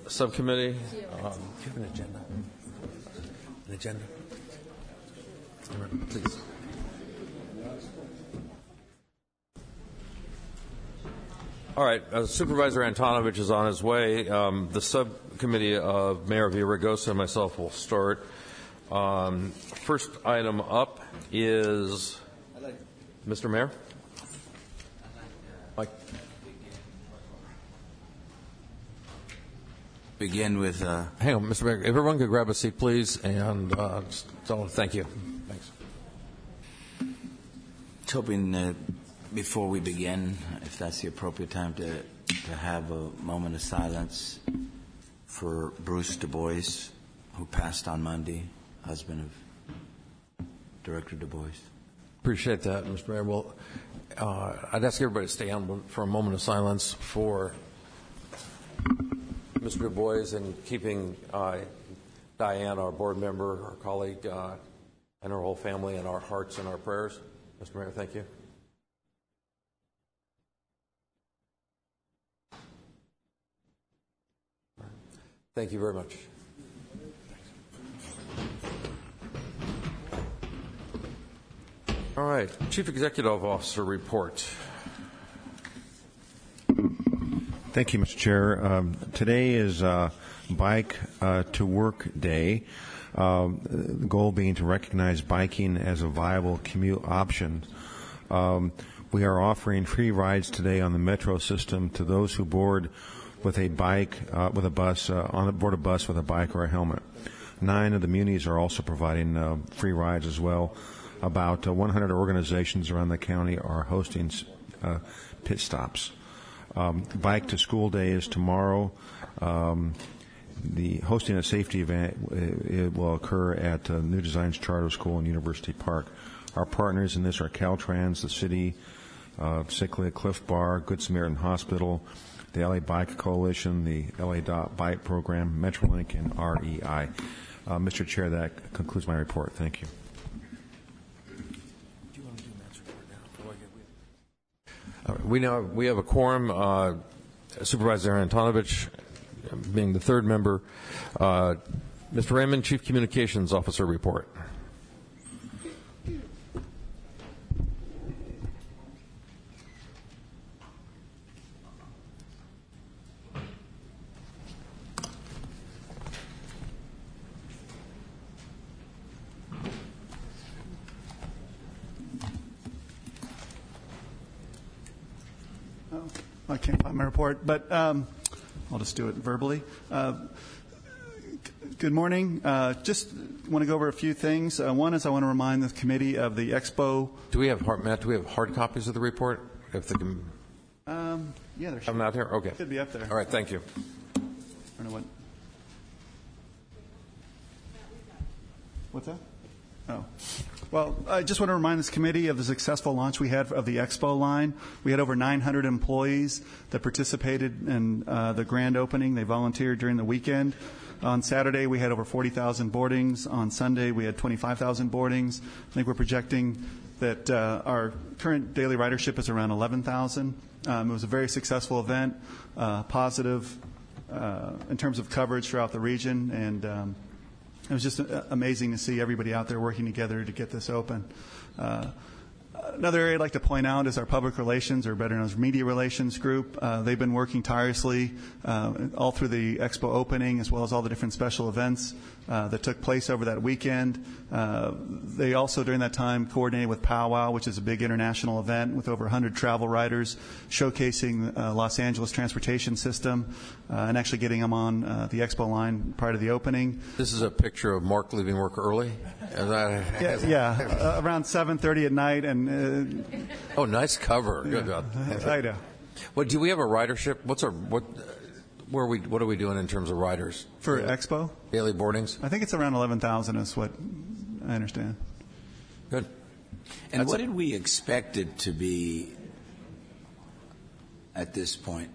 subcommittee. Do you have an agenda? An agenda? Please. All right. Supervisor Antonovich is on his way. The subcommittee of Mayor Villaraigosa and myself will start. First item up is Mr. Mayor. Mike. Begin with. Hang on, Mr. Mayor. If everyone could grab a seat, please, and thank you. Thanks. Hoping before we begin, if that's the appropriate time, to have a moment of silence for Bruce Du Bois, who passed on Monday, husband of Director Du Bois. Appreciate that, Mr. Mayor. Well, I'd ask everybody to stay on for a moment of silence for Mr. Du Bois and keeping Diane, our board member, our colleague, and her whole family in our hearts and our prayers. Mr. Mayor, thank you. Thank you very much. All right, Chief Executive Officer report. Thank you, Mr. Chair. Today is Bike to Work Day, the goal being to recognize biking as a viable commute option. We are offering free rides today on the metro system to those who board with a bike, with a bus, on board a bus with a bike or a helmet. 9 of the munis are also providing free rides as well. About 100 organizations around the county are hosting pit stops. Bike to School Day is tomorrow. The hosting a safety event it will occur at New Designs Charter School in University Park. Our partners in this are Caltrans, the city, Cichlid, Cliff Bar, Good Samaritan Hospital, the LA Bike Coalition, the LA Bike Program, Metrolink, and REI. Mr. Chair, that concludes my report. Thank you. We have a quorum. Supervisor Antonovich being the third member. Mr. Raymond, Chief Communications Officer report. I can't find my report, but I'll just do it verbally. Good morning. Just want to go over a few things. One is I want to remind the committee of the Expo. Matt, do we have hard copies of the report? If they can, yeah, there should. I'm not here. Okay, should be up there. All right, thank you. I don't know what's that? Oh. Well, I just want to remind this committee of the successful launch we had of the Expo line. We had over 900 employees that participated in the grand opening. They volunteered during the weekend. On Saturday, we had over 40,000 boardings. On Sunday, we had 25,000 boardings. I think we're projecting that our current daily ridership is around 11,000. It was a very successful event, positive in terms of coverage throughout the region, and it was just amazing to see everybody out there working together to get this open. Another area I'd like to point out is our public relations, or better known as media relations group. They've been working tirelessly all through the Expo opening, as well as all the different special events that took place over that weekend. They also, during that time, coordinated with Powwow, which is a big international event with over 100 travel writers, showcasing Los Angeles transportation system, and actually getting them on the Expo line prior to the opening. This is a picture of Mark leaving work early? Yeah, around 7:30 at night. And oh, nice cover. Good job. I know. Well, do we have a ridership? What are we doing in terms of riders for Expo? Daily boardings? I think it's around 11,000 is what I understand. Good. And what did we expect it to be at this point?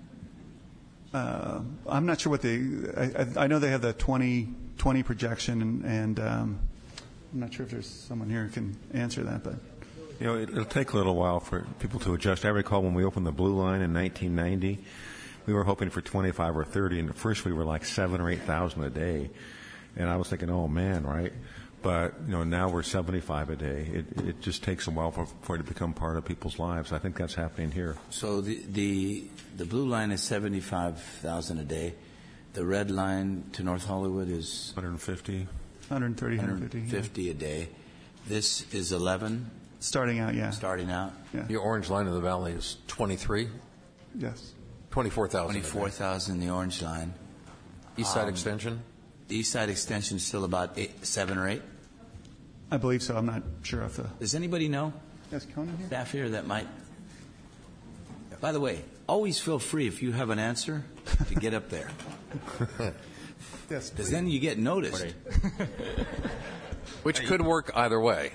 I'm not sure what I know they have the 2020 projection, and I'm not sure if there's someone here who can answer that, but. You know, it'll take a little while for people to adjust. I recall when we opened the Blue Line in 1990, we were hoping for 25 or 30, and at first we were like 7,000 or 8,000 a day, and I was thinking, oh man, right? But now we're 75 a day. It just takes a while for it to become part of people's lives. I think that's happening here. So the blue line is 75,000 a day. The red line to North Hollywood is 150. 130, 150. 150 a day. This is 11 Starting out, yeah. starting out. Yeah. The orange line of the valley is 23, Yes. 24,000. 24,000 the orange line. East Side Extension? The east side extension is still about 7 or 8. I believe so. I'm not sure if the... Does anybody know, Yes, Conan here? staff here, that might? By the way, always feel free if you have an answer to get up there, Yes. because then you get noticed. Which could work either way.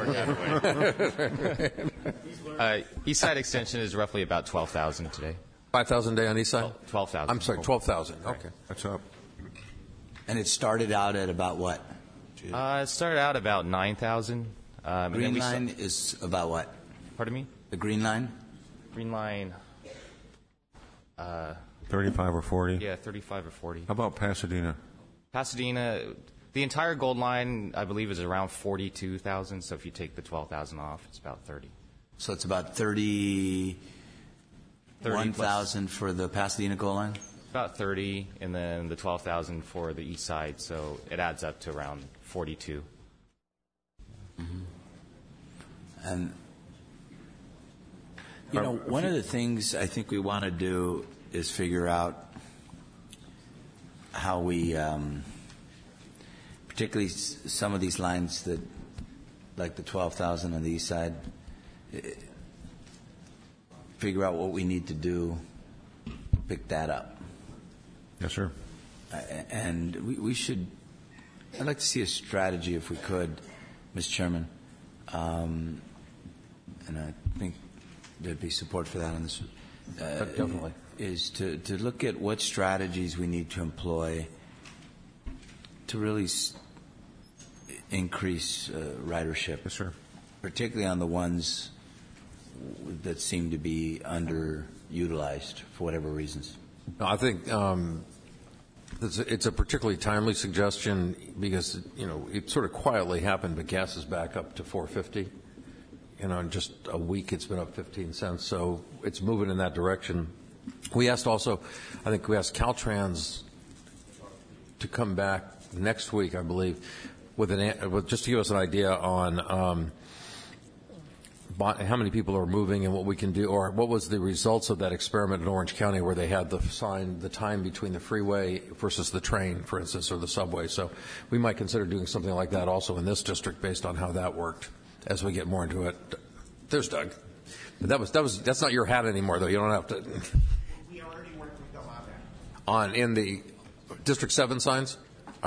East Side Extension is roughly about 12,000 today. 5,000 a day on East Side? 12,000. I'm sorry, 12,000. Okay. That's up. And it started out at about what? It started out about 9,000. Green line is about what? Pardon me? The green line? Green line, 35 or 40. yeah, 35 or 40. How about Pasadena? Pasadena, the entire gold line, I believe, is around 42,000. So if you take the 12,000 off, it's about 30. So it's about 31,000 for the Pasadena gold line? About 30, and then the 12,000 for the east side. So it adds up to around 42. And, one of the things I think we want to do is figure out how we, particularly some of these lines that, like the 12,000 on the east side, figure out what we need to do, pick that up. Yes, sir. And we should, I'd like to see a strategy if we could, Mr. Chairman. And I think there'd be support for that on this. Definitely. Is to look at what strategies we need to employ to really increase ridership. Yes, sir. Particularly on the ones that seem to be underutilized for whatever reasons. No, I think it's a particularly timely suggestion because, it sort of quietly happened, but gas is back up to $4.50. In just a week it's been up 15 cents, so it's moving in that direction. We asked Caltrans to come back next week, I believe, with just to give us an idea on how many people are moving and what we can do, or what was the results of that experiment in Orange County where they had the time between the freeway versus the train, for instance, or the subway. So we might consider doing something like that also in this district based on how that worked as we get more into it. There's Doug. But that's not your hat anymore, though. You don't have to. We already worked with them on that. In the District 7 signs?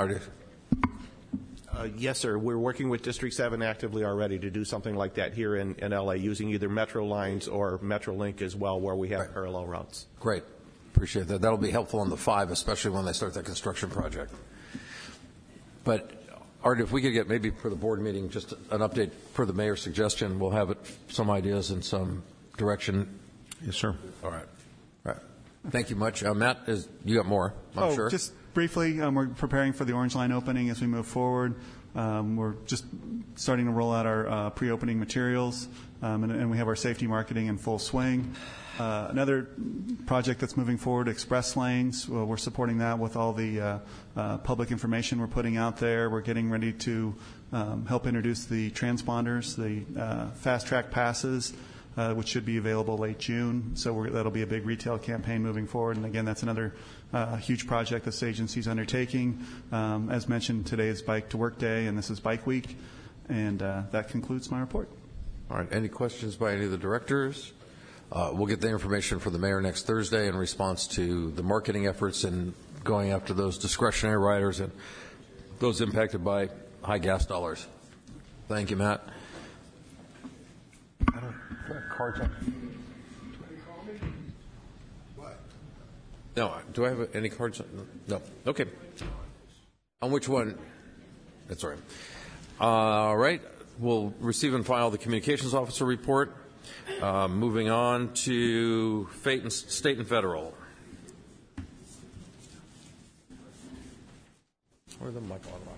Yes, sir. We're working with District 7 actively already to do something like that here in L.A. using either Metro lines or Metrolink as well, where we have parallel routes. Great. Appreciate that. That'll be helpful on the 5, especially when they start that construction project. But, Art, if we could get maybe for the board meeting just an update per the mayor's suggestion, we'll have some ideas and some direction. Yes, sir. All right. Thank you much. Matt, you got more, I'm sure. Just briefly, we're preparing for the Orange Line opening as we move forward. We're just starting to roll out our pre-opening materials, and we have our safety marketing in full swing. Another project that's moving forward, Express Lanes, we're supporting that with all the public information we're putting out there. We're getting ready to help introduce the transponders, the fast track passes, which should be available late June. So that'll be a big retail campaign moving forward. And again, that's another huge project this agency is undertaking. As mentioned, today is Bike to Work Day, and this is Bike Week. And that concludes my report. All right. Any questions by any of the directors? We'll get the information from the mayor next Thursday in response to the marketing efforts and going after those discretionary riders and those impacted by high gas dollars. Thank you, Matt. I don't have cards on. No. Do I have any cards? No. Okay. On which one? That's all right. All right. We'll receive and file the communications officer report. Moving on to state and federal. Where's the mic on?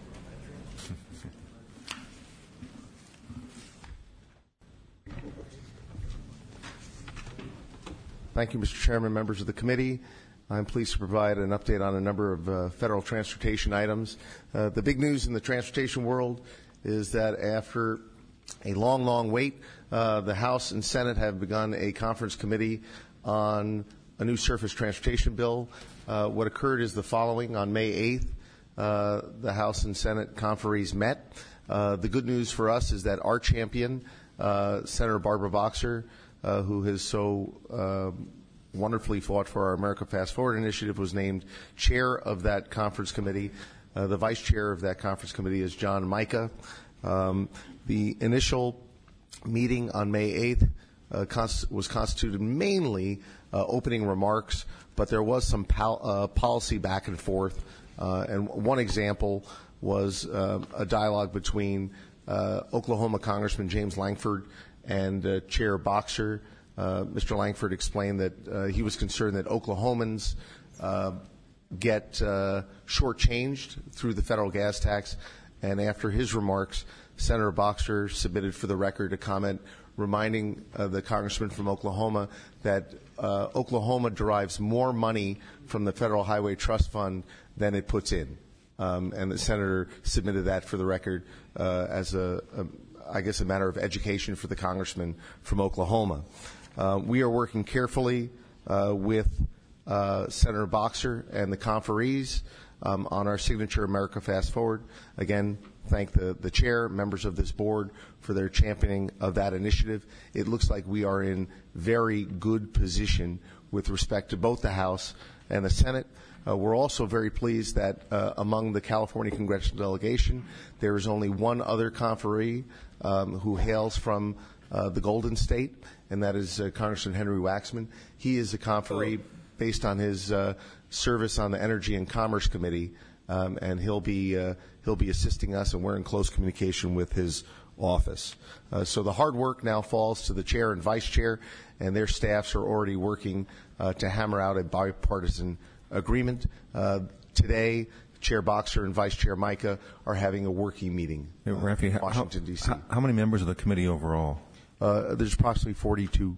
Thank you, Mr. Chairman, members of the committee. I'm pleased to provide an update on a number of federal transportation items. The big news in the transportation world is that after a long, long wait, the House and Senate have begun a conference committee on a new surface transportation bill. What occurred is the following. On May 8th, the House and Senate conferees met. The good news for us is that our champion, Senator Barbara Boxer, who has so wonderfully fought for our America Fast Forward initiative, was named chair of that conference committee. The vice chair of that conference committee is John Mica. The initial meeting on May 8th was constituted mainly opening remarks, but there was some policy back and forth. And one example was a dialogue between Oklahoma Congressman James Lankford and Chair Boxer. Mr. Lankford explained that he was concerned that Oklahomans get shortchanged through the federal gas tax. And after his remarks, Senator Boxer submitted for the record a comment reminding the congressman from Oklahoma that Oklahoma derives more money from the Federal Highway Trust Fund than it puts in. And the senator submitted that for the record as I guess, a matter of education for the congressman from Oklahoma. We are working carefully with Senator Boxer and the conferees on our signature America Fast Forward. Again, thank the chair, members of this board for their championing of that initiative. It looks like we are in very good position with respect to both the House and the Senate. We're also very pleased that among the California congressional delegation, there is only one other conferee who hails from the Golden State, and that is Congressman Henry Waxman. He is a conferee based on his service on the Energy and Commerce Committee, and he'll be assisting us, and we're in close communication with his office. So the hard work now falls to the chair and vice chair, and their staffs are already working to hammer out a bipartisan agreement. Today, Chair Boxer and Vice Chair Mica are having a working meeting in Washington, D.C. How many members of the committee overall? There's approximately 42.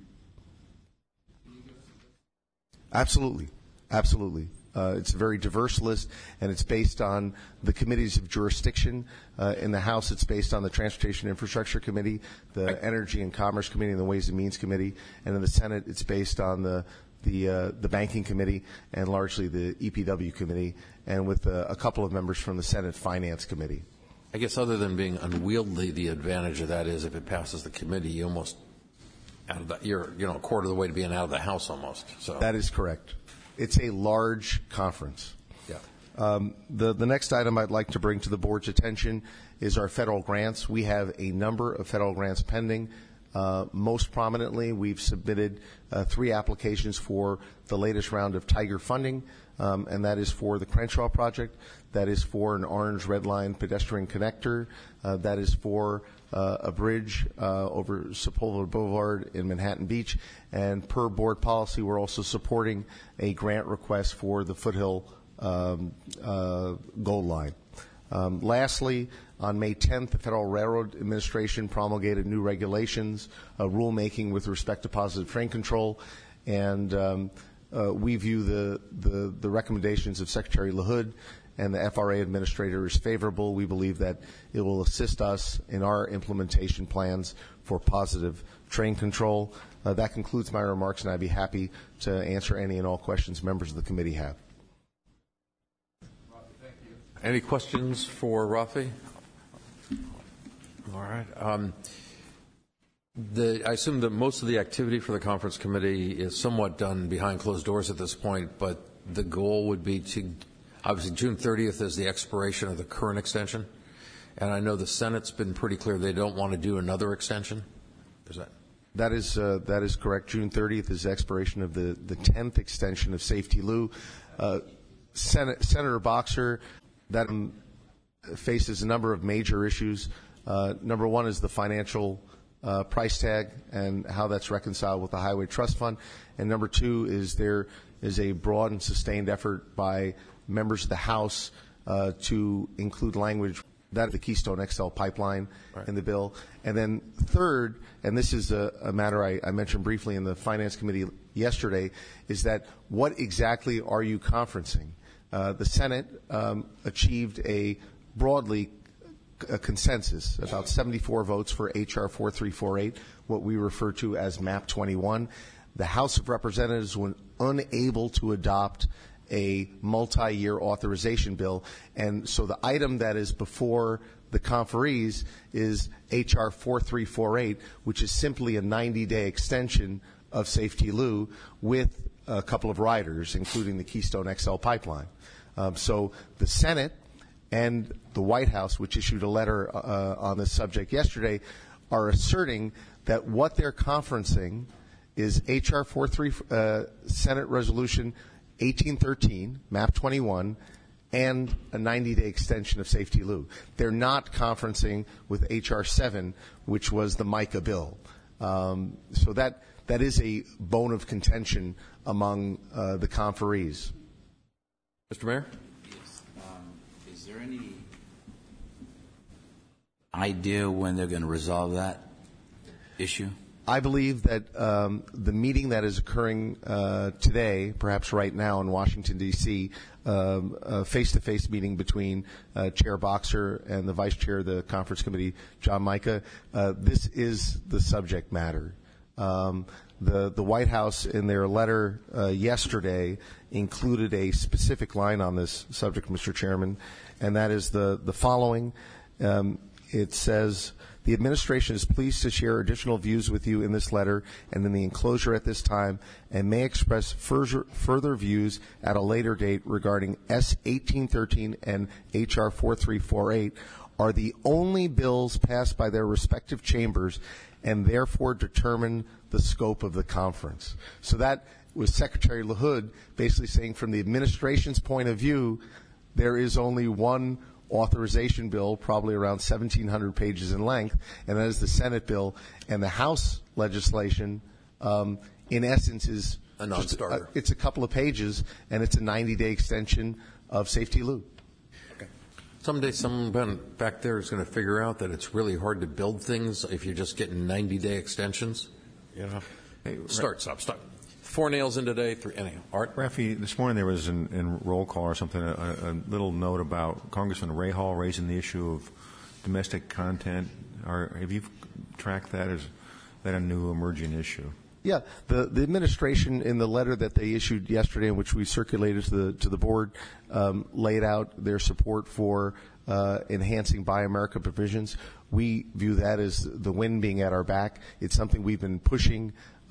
Absolutely. It's a very diverse list, and it's based on the committees of jurisdiction. In the House, it's based on the Transportation Infrastructure Committee, the Energy and Commerce Committee, and the Ways and Means Committee. And in the Senate, it's based on the Banking Committee and largely the EPW Committee, and with a couple of members from the Senate Finance Committee. I guess other than being unwieldy, the advantage of that is if it passes the committee, you almost you're a quarter of the way to being out of the House almost. So that is correct. It's a large conference. Yeah. The next item I'd like to bring to the board's attention is our federal grants. We have a number of federal grants pending. Most prominently, we've submitted 3 applications for the latest round of Tiger funding, and that is for the Crenshaw project, that is for an Orange Red Line pedestrian connector, that is for a bridge over Sepulveda Boulevard in Manhattan Beach, and per board policy, we're also supporting a grant request for the Foothill Gold Line. Lastly, on May 10th, the Federal Railroad Administration promulgated new regulations, rulemaking with respect to positive train control, and we view the recommendations of Secretary LaHood and the FRA Administrator as favorable. We believe that it will assist us in our implementation plans for positive train control. That concludes my remarks, and I'd be happy to answer any and all questions members of the committee have. Any questions for Rafi? All right. I assume that most of the activity for the conference committee is somewhat done behind closed doors at this point, but the goal would be to, obviously June 30th is the expiration of the current extension, and I know the Senate's been pretty clear they don't want to do another extension. Is that? That is correct. June 30th is the expiration of the 10th extension of Safety Lou. Senator Boxer, that faces a number of major issues. Number one is the financial price tag and how that's reconciled with the Highway Trust Fund. And number two is there is a broad and sustained effort by members of the House to include language that the Keystone XL pipeline in the bill. And then third, and this is a matter I mentioned briefly in the Finance Committee yesterday, is that what exactly are you conferencing? The Senate achieved a consensus, about 74 votes for H.R. 4348, what we refer to as MAP 21. The House of Representatives were unable to adopt a multi-year authorization bill, and so the item that is before the conferees is H.R. 4348, which is simply a 90-day extension of Safety Lou with a couple of riders, including the Keystone XL pipeline. So the Senate and the White House, which issued a letter on this subject yesterday, are asserting that what they're conferencing is H.R. Senate Resolution 1813, MAP 21, and a 90-day extension of Safety Lou. They're not conferencing with H.R. 7, which was the MICA bill. So that is a bone of contention among the conferees. Mr. Mayor? Yes. Is there any idea when they're going to resolve that issue? I believe that the meeting that is occurring today, perhaps right now in Washington, D.C., a face-to-face meeting between Chair Boxer and the Vice Chair of the Conference Committee, John Mica, this is the subject matter. The White House, in their letter yesterday, included a specific line on this subject, Mr. Chairman, and that is the following. It says, the administration is pleased to share additional views with you in this letter and in the enclosure at this time, and may express further views at a later date regarding S. 1813 and H.R. 4348 are the only bills passed by their respective chambers and therefore determine the scope of the conference. So that was Secretary LaHood basically saying from the administration's point of view, there is only one authorization bill, probably around 1,700 pages in length, and that is the Senate bill. And the House legislation, in essence, is a non-starter. It's a couple of pages, and it's a 90-day extension of Safety Lou. Okay. Someday someone back there is going to figure out that it's really hard to build things if you're just getting 90-day extensions. You know, hey, stop. 4 nails in today, 3. Anyhow, Art? Rafi, this morning there was in roll call or something a little note about Congressman Ray Hall raising the issue of domestic content. Have you tracked that? Is that a new emerging issue? Yeah, the administration in the letter that they issued yesterday, in which we circulated to the board, laid out their support for enhancing Buy America provisions. We view that as the wind being at our back. It's something we've been pushing.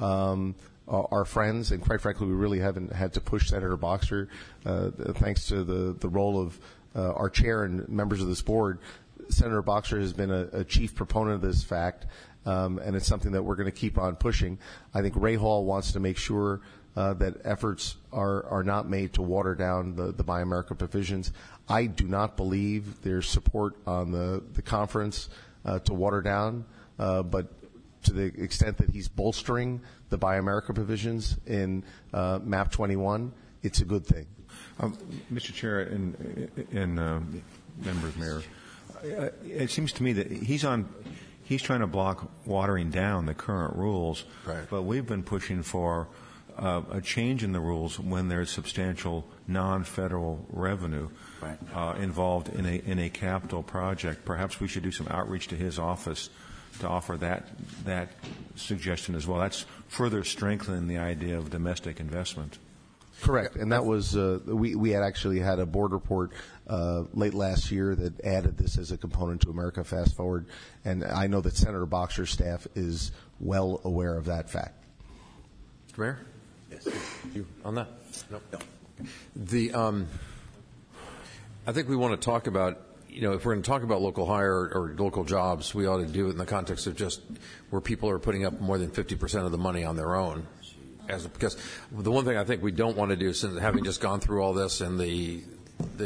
Our friends, and quite frankly, we really haven't had to push Senator Boxer, thanks to the role of our chair and members of this board. Senator Boxer has been a chief proponent of this fact, and it's something that we're going to keep on pushing. I think Ray Hall wants to make sure that efforts are not made to water down the Buy America provisions. I do not believe there's support on the conference to water down, but to the extent that he's bolstering the Buy America provisions in MAP 21, it's a good thing. Mr. Chair and members, Mayor, it seems to me that he's trying to block watering down the current rules, right. But we've been pushing for a change in the rules when there's substantial non-federal revenue involved in a capital project. Perhaps we should do some outreach to his office to offer that suggestion as well. That's further strengthening the idea of domestic investment. Correct, and that was we had actually had a board report late last year that added this as a component to America Fast Forward, and I know that Senator Boxer's staff is well aware of that fact. Mr. Mayor? Yes. You on that? No. I think we want to talk about, if we're going to talk about local hire or local jobs, we ought to do it in the context of just where people are putting up more than 50% of the money on their own. Because the one thing I think we don't want to do, since having just gone through all this and the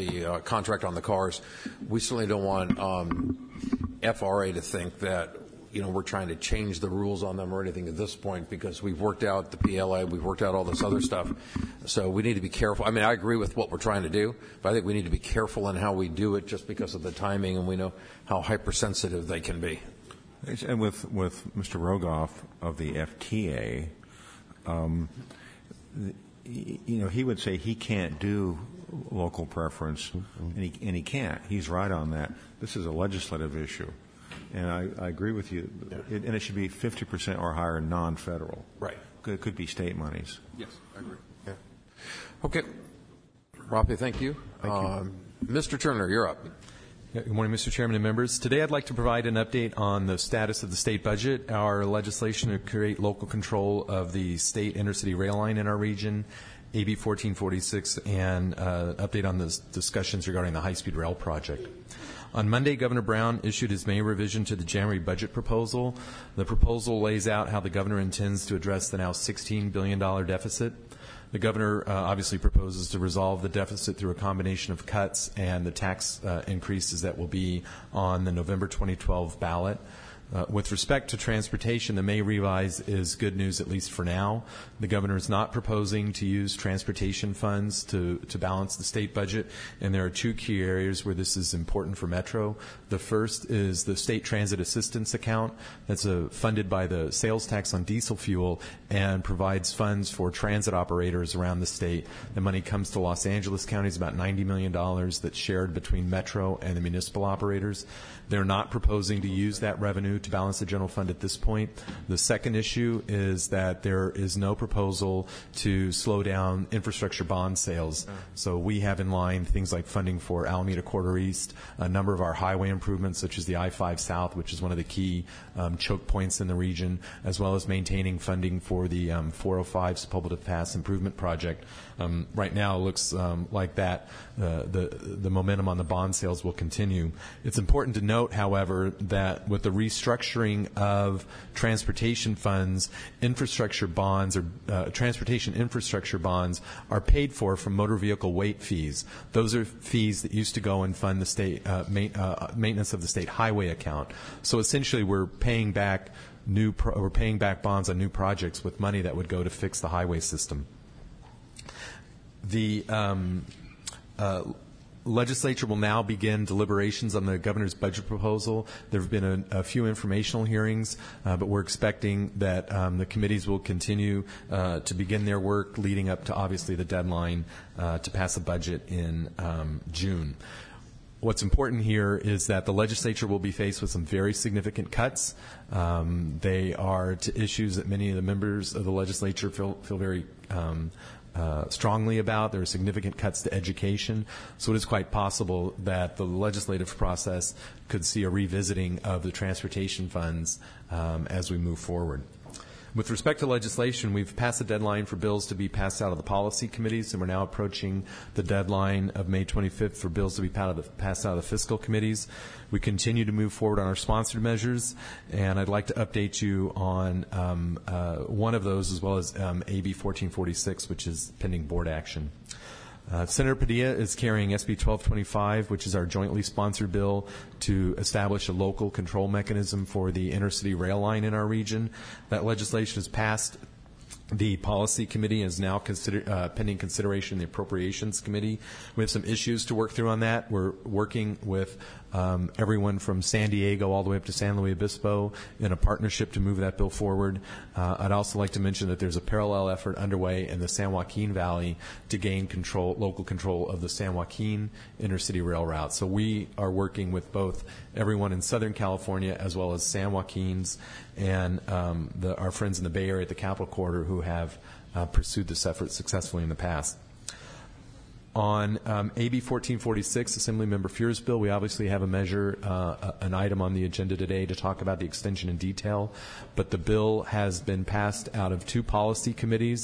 contract on the cars, we certainly don't want FRA to think that we're trying to change the rules on them or anything at this point, because we've worked out the PLA, we've worked out all this other stuff. So we need to be careful. I mean, I agree with what we're trying to do, but I think we need to be careful in how we do it just because of the timing, and we know how hypersensitive they can be. And with Mr. Rogoff of the FTA, he would say he can't do local preference, and he can't. He's right on that. This is a legislative issue, and I agree with you. And it should be 50% or higher non-federal. Right. It could be state monies. Yes, I agree. Yeah. Okay. Rafi, thank you. Mr. Turner, you're up. Good morning, Mr. Chairman and members. Today I'd like to provide an update on the status of the state budget, our legislation to create local control of the state intercity rail line in our region, AB 1446, and update on the discussions regarding the high-speed rail project. On Monday, Governor Brown issued his May revision to the January budget proposal. The proposal lays out how the governor intends to address the now $16 billion deficit. The governor obviously proposes to resolve the deficit through a combination of cuts and the tax increases that will be on the November 2012 ballot. With respect to transportation, the May revise is good news, at least for now. The governor is not proposing to use transportation funds to balance the state budget, and there are two key areas where this is important for Metro. The first is the state transit assistance account that's funded by the sales tax on diesel fuel and provides funds for transit operators around the state. The money comes to Los Angeles County. It's about $90 million that's shared between Metro and the municipal operators. They're not proposing to use that revenue to balance the general fund at this point. The second issue is that there is no proposal to slow down infrastructure bond sales. So we have in line things like funding for Alameda Quarter East, a number of our highway improvements, such as the I-5 South, which is one of the key choke points in the region, as well as maintaining funding for the 405 Sepulveda Pass Improvement Project. Right now, it looks like that the momentum on the bond sales will continue. It's important to note, however, that with the restructuring of transportation funds, infrastructure bonds or transportation infrastructure bonds are paid for from motor vehicle weight fees. Those are fees that used to go and fund the state maintenance of the state highway account. So essentially, we're paying back bonds on new projects with money that would go to fix the highway system. The legislature will now begin deliberations on the governor's budget proposal. There have been a few informational hearings, but we're expecting that the committees will continue to begin their work leading up to, obviously, the deadline to pass a budget in June. What's important here is that the legislature will be faced with some very significant cuts. They are to issues that many of the members of the legislature feel very strongly about. There are significant cuts to education. So it is quite possible that the legislative process could see a revisiting of the transportation funds as we move forward. With respect to legislation, we've passed the deadline for bills to be passed out of the policy committees, and we're now approaching the deadline of May 25th for bills to be passed out of the fiscal committees. We continue to move forward on our sponsored measures, and I'd like to update you on one of those, as well as AB 1446, which is pending board action. Senator Padilla is carrying SB 1225, which is our jointly sponsored bill to establish a local control mechanism for the intercity rail line in our region. That legislation has passed the policy committee and is now pending consideration in the appropriations committee. We have some issues to work through on that. We're working with everyone from San Diego all the way up to San Luis Obispo in a partnership to move that bill forward. I'd also like to mention that there's a parallel effort underway in the San Joaquin Valley to gain local control of the San Joaquin intercity rail route. So we are working with both everyone in Southern California as well as San Joaquin's and our friends in the Bay Area at the Capital Corridor who have pursued this effort successfully in the past. On AB 1446, Assemblymember Fear's bill, we obviously have an item on the agenda today to talk about the extension in detail, but the bill has been passed out of two policy committees,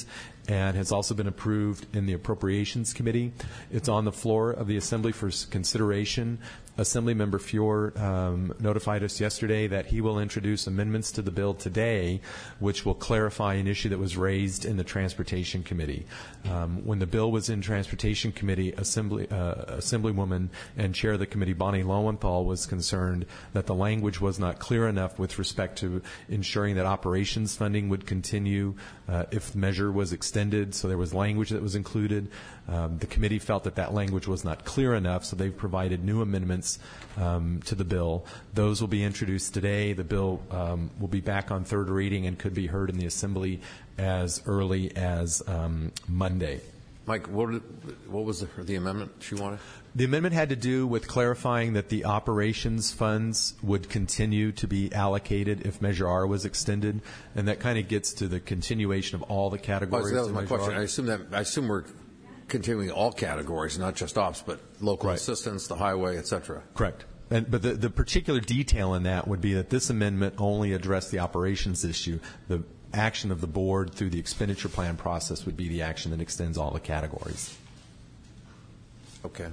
and has also been approved in the Appropriations Committee. It's on the floor of the Assembly for consideration. Assemblymember Fior notified us yesterday that he will introduce amendments to the bill today, which will clarify an issue that was raised in the Transportation Committee. When the bill was in Transportation Committee, Assemblywoman and Chair of the Committee, Bonnie Lowenthal, was concerned that the language was not clear enough with respect to ensuring that operations funding would continue if the measure was extended. So there was language that was included. The committee felt that that language was not clear enough, so they've provided new amendments to the bill. Those will be introduced today. The bill will be back on third reading and could be heard in the Assembly as early as Monday. Mike, what was the amendment she wanted? The amendment had to do with clarifying that the operations funds would continue to be allocated if Measure R was extended, and that kind of gets to the continuation of all the categories. So that was my Measure question. R. I assume we're continuing all categories, not just ops, but local Right. assistance, the highway, et cetera. Correct. But the particular detail in that would be that this amendment only addressed the operations issue. The action of the board through the expenditure plan process would be the action that extends all the categories. Okay.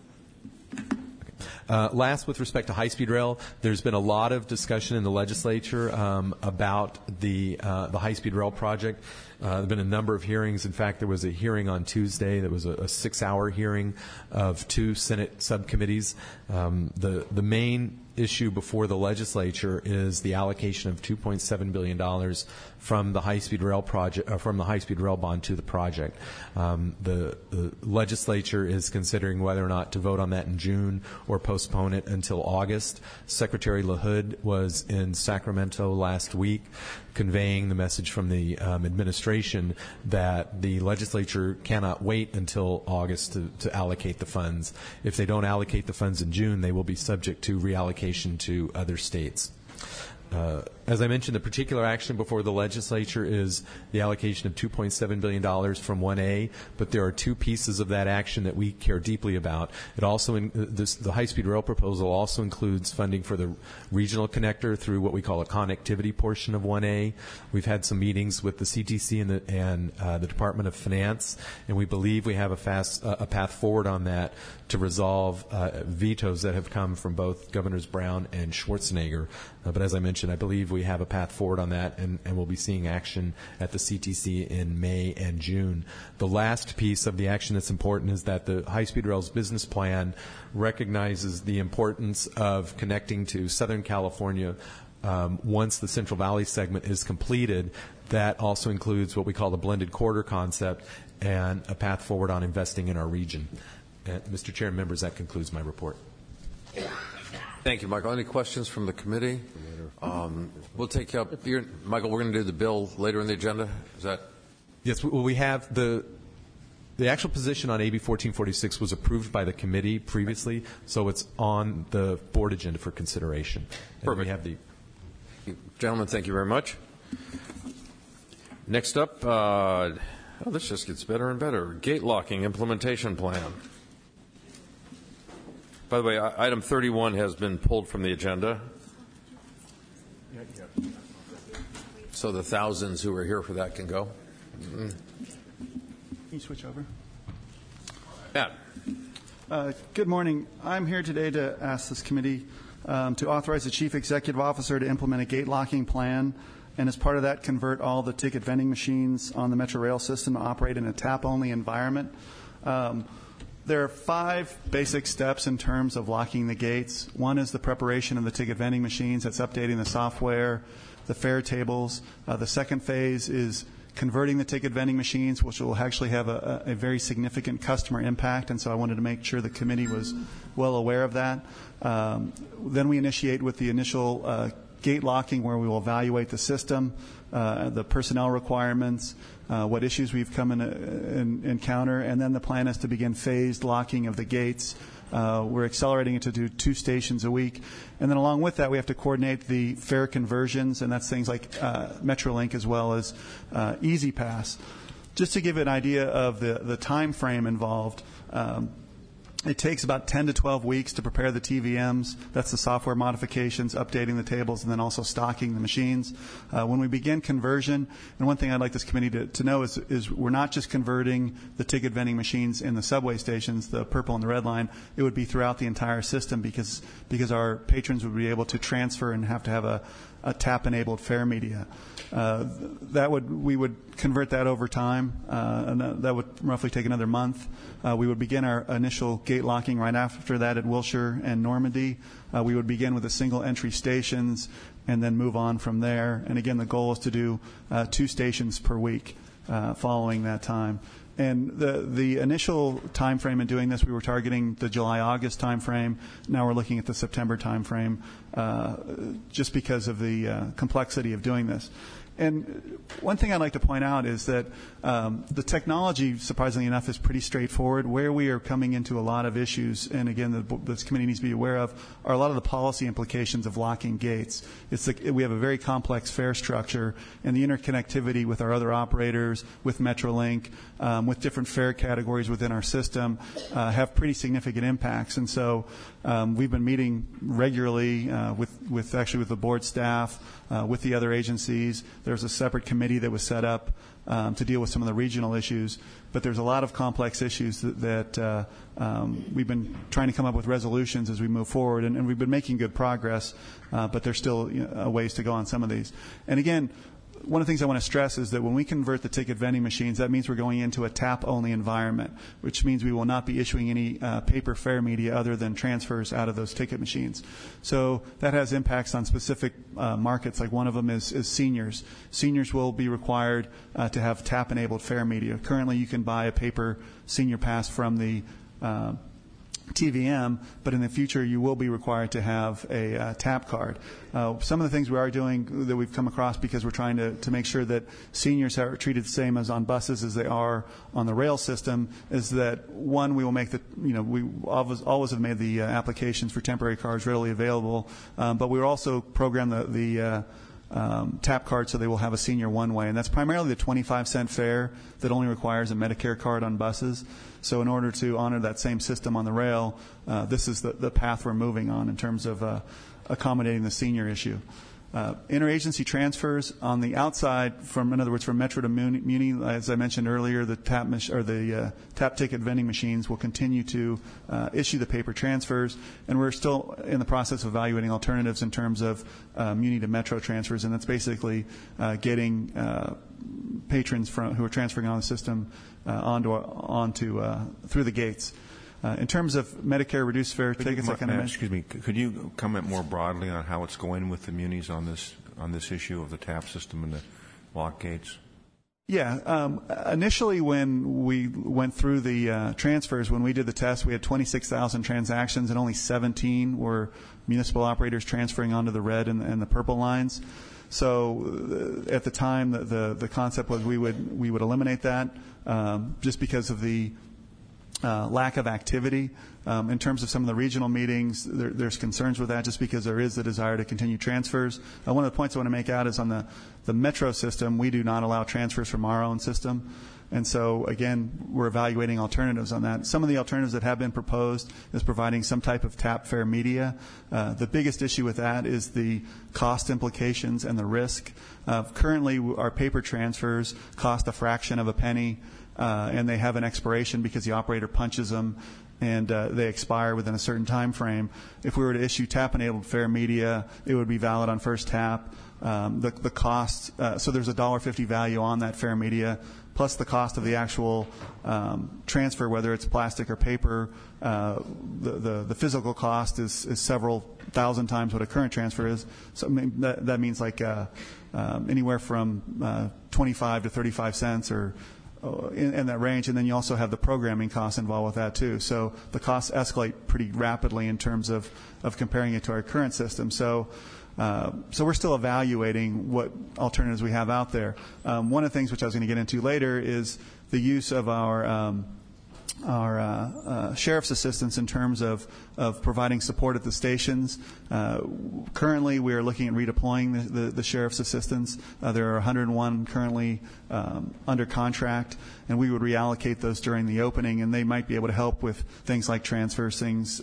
Last, with respect to high-speed rail, there's been a lot of discussion in the legislature about the high-speed rail project. There have been a number of hearings. In fact, there was a hearing on Tuesday that was a 6-hour hearing of 2 Senate subcommittees. The main issue before the legislature is the allocation of $2.7 billion from the high-speed rail project, from the high-speed rail bond to the project. The legislature is considering whether or not to vote on that in June or postpone it until August. Secretary LaHood was in Sacramento last week, conveying the message from the administration that the legislature cannot wait until August to allocate the funds. If they don't allocate the funds in June, they will be subject to reallocation to other states. As I mentioned, the particular action before the legislature is the allocation of $2.7 billion from 1A, but there are 2 pieces of that action that we care deeply about. It also, the high-speed rail proposal also includes funding for the regional connector through what we call a connectivity portion of 1A. We've had some meetings with the CTC and the Department of Finance, and we believe we have a path forward on that to resolve vetoes that have come from both Governors Brown and Schwarzenegger. But as I mentioned, I believe we have a path forward on that, and we'll be seeing action at the CTC in May and June. The last piece of the action that's important is that the High-Speed Rail's business plan recognizes the importance of connecting to Southern California once the Central Valley segment is completed. That also includes what we call the blended corridor concept and a path forward on investing in our region. Mr. Chair and members, that concludes my report. Thank you, Michael. Any questions from the committee? We'll take up, Michael, we're going to do the bill later in the agenda. Is that? Yes, we have the actual position on AB 1446 was approved by the committee previously, so it's on the board agenda for consideration. Perfect. We have the Gentlemen, thank you very much. Next up, this just gets better and better. Gate locking implementation plan. By the way, item 31 has been pulled from the agenda. So the thousands who are here for that can go. Can you switch over? Yeah. Good morning. I'm here today to ask this committee to authorize the Chief Executive Officer to implement a gate locking plan, and as part of that, convert all the ticket vending machines on the Metro Rail system to operate in a tap-only environment. There are 5 basic steps in terms of locking the gates. One is the preparation of the ticket vending machines. That's updating the software, the fare tables. The second phase is converting the ticket vending machines, which will actually have a very significant customer impact, and so I wanted to make sure the committee was well aware of that. Then we initiate with the initial gate locking, where we will evaluate the system, the personnel requirements, what issues we've come in encounter, and then the plan is to begin phased locking of the gates. We're accelerating it to do 2 stations a week. And then along with that, we have to coordinate the fare conversions, and that's things like Metrolink as well as Easy Pass. Just to give an idea of the time frame involved, It takes about 10 to 12 weeks to prepare the TVMs. That's the software modifications, updating the tables, and then also stocking the machines. When we begin conversion, and one thing I'd like this committee to know is we're not just converting the ticket vending machines in the subway stations, the purple and the red line. It would be throughout the entire system because our patrons would be able to transfer and have to have a tap-enabled fare media. We would convert that over time, and that would roughly take another month. We would begin our initial gate locking right after that at Wilshire and Normandy. We would begin with the single entry stations and then move on from there. And again, the goal is to do 2 stations per week following that time. And the initial time frame in doing this, we were targeting the July-August time frame. Now we're looking at the September time frame just because of the complexity of doing this. And one thing I'd like to point out is that the technology, surprisingly enough, is pretty straightforward. Where we are coming into a lot of issues, and again, this committee needs to be aware of, are a lot of the policy implications of locking gates. We have a very complex fare structure, and the interconnectivity with our other operators, with Metrolink, with different fare categories within our system, have pretty significant impacts. And so we've been meeting regularly with the board staff, with the other agencies. There's a separate committee that was set up to deal with some of the regional issues, but there's a lot of complex issues that we've been trying to come up with resolutions as we move forward, and we've been making good progress, but there's still a ways to go on some of these. And again, one of the things I want to stress is that when we convert the ticket vending machines, that means we're going into a tap-only environment, which means we will not be issuing any paper fare media other than transfers out of those ticket machines. So that has impacts on specific markets. Like one of them is seniors. Seniors will be required to have tap-enabled fare media. Currently, you can buy a paper senior pass from the TVM, but in the future you will be required to have a tap card. Some of the things we are doing that we've come across, because we're trying to make sure that seniors are treated the same as on buses as they are on the rail system, is that one, we will make we always have made the applications for temporary cards readily available, but we will also program the tap card so they will have a senior one-way, and that's primarily the 25-cent fare that only requires a Medicare card on buses. So in order to honor that same system on the rail, this is the path we're moving on in terms of accommodating the senior issue. Interagency transfers on the outside, in other words, from Metro to Muni, as I mentioned earlier, the tap ticket vending machines will continue to issue the paper transfers, and we're still in the process of evaluating alternatives in terms of Muni to Metro transfers, and that's basically getting patrons who are transferring on the system onto through the gates. In terms of Medicare reduced fare tickets, excuse me, could you comment more broadly on how it's going with the munis on this issue of the tap system and the lock gates? Yeah. Initially, when we went through the transfers, when we did the test, we had 26,000 transactions, and only 17 were municipal operators transferring onto the red and the purple lines. So at the time, the concept was we would eliminate that just because of the lack of activity. In terms of some of the regional meetings, there's concerns with that just because there is the desire to continue transfers. One of the points I want to make out is on the Metro system, we do not allow transfers from our own system. And so, again, we're evaluating alternatives on that. Some of the alternatives that have been proposed is providing some type of tap fare media. The biggest issue with that is the cost implications and the risk. Currently, our paper transfers cost a fraction of a penny, and they have an expiration because the operator punches them, and they expire within a certain time frame. If we were to issue tap-enabled fare media, it would be valid on first tap. The cost, so there's a $1.50 value on that fare media, plus the cost of the actual transfer, whether it's plastic or paper. The physical cost is several thousand times what a current transfer is. So that means like anywhere from 25 to 35 cents or in that range, and then you also have the programming costs involved with that too. So the costs escalate pretty rapidly in terms of comparing it to our current system. So we're still evaluating what alternatives we have out there. One of the things which I was going to get into later is the use of our sheriff's assistants in terms of providing support at the stations. Currently, we are looking at redeploying the sheriff's assistants. There are 101 currently under contract, and we would reallocate those during the opening, and they might be able to help with things like transfers, things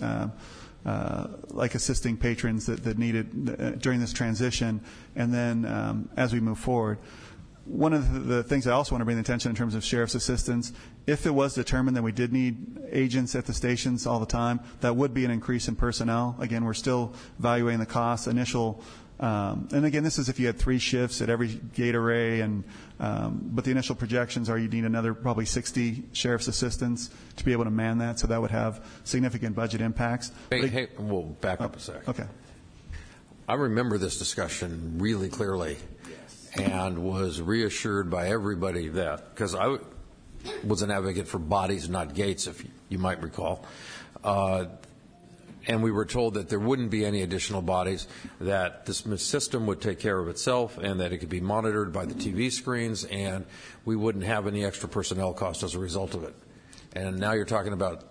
like assisting patrons that need it during this transition, and then as we move forward. One of the things I also want to bring attention in terms of sheriff's assistants, if it was determined that we did need agents at the stations all the time, that would be an increase in personnel. Again, we're still evaluating the costs. And again, this is if you had 3 shifts at every gate array, but the initial projections are you need another probably 60 sheriff's assistants to be able to man that, so that would have significant budget impacts. Hey, we'll back up a second. Okay. I remember this discussion really clearly. And was reassured by everybody that, because I was an advocate for bodies, not gates, if you might recall. And we were told that there wouldn't be any additional bodies, that this system would take care of itself, and that it could be monitored by the TV screens, and we wouldn't have any extra personnel cost as a result of it. And now you're talking about,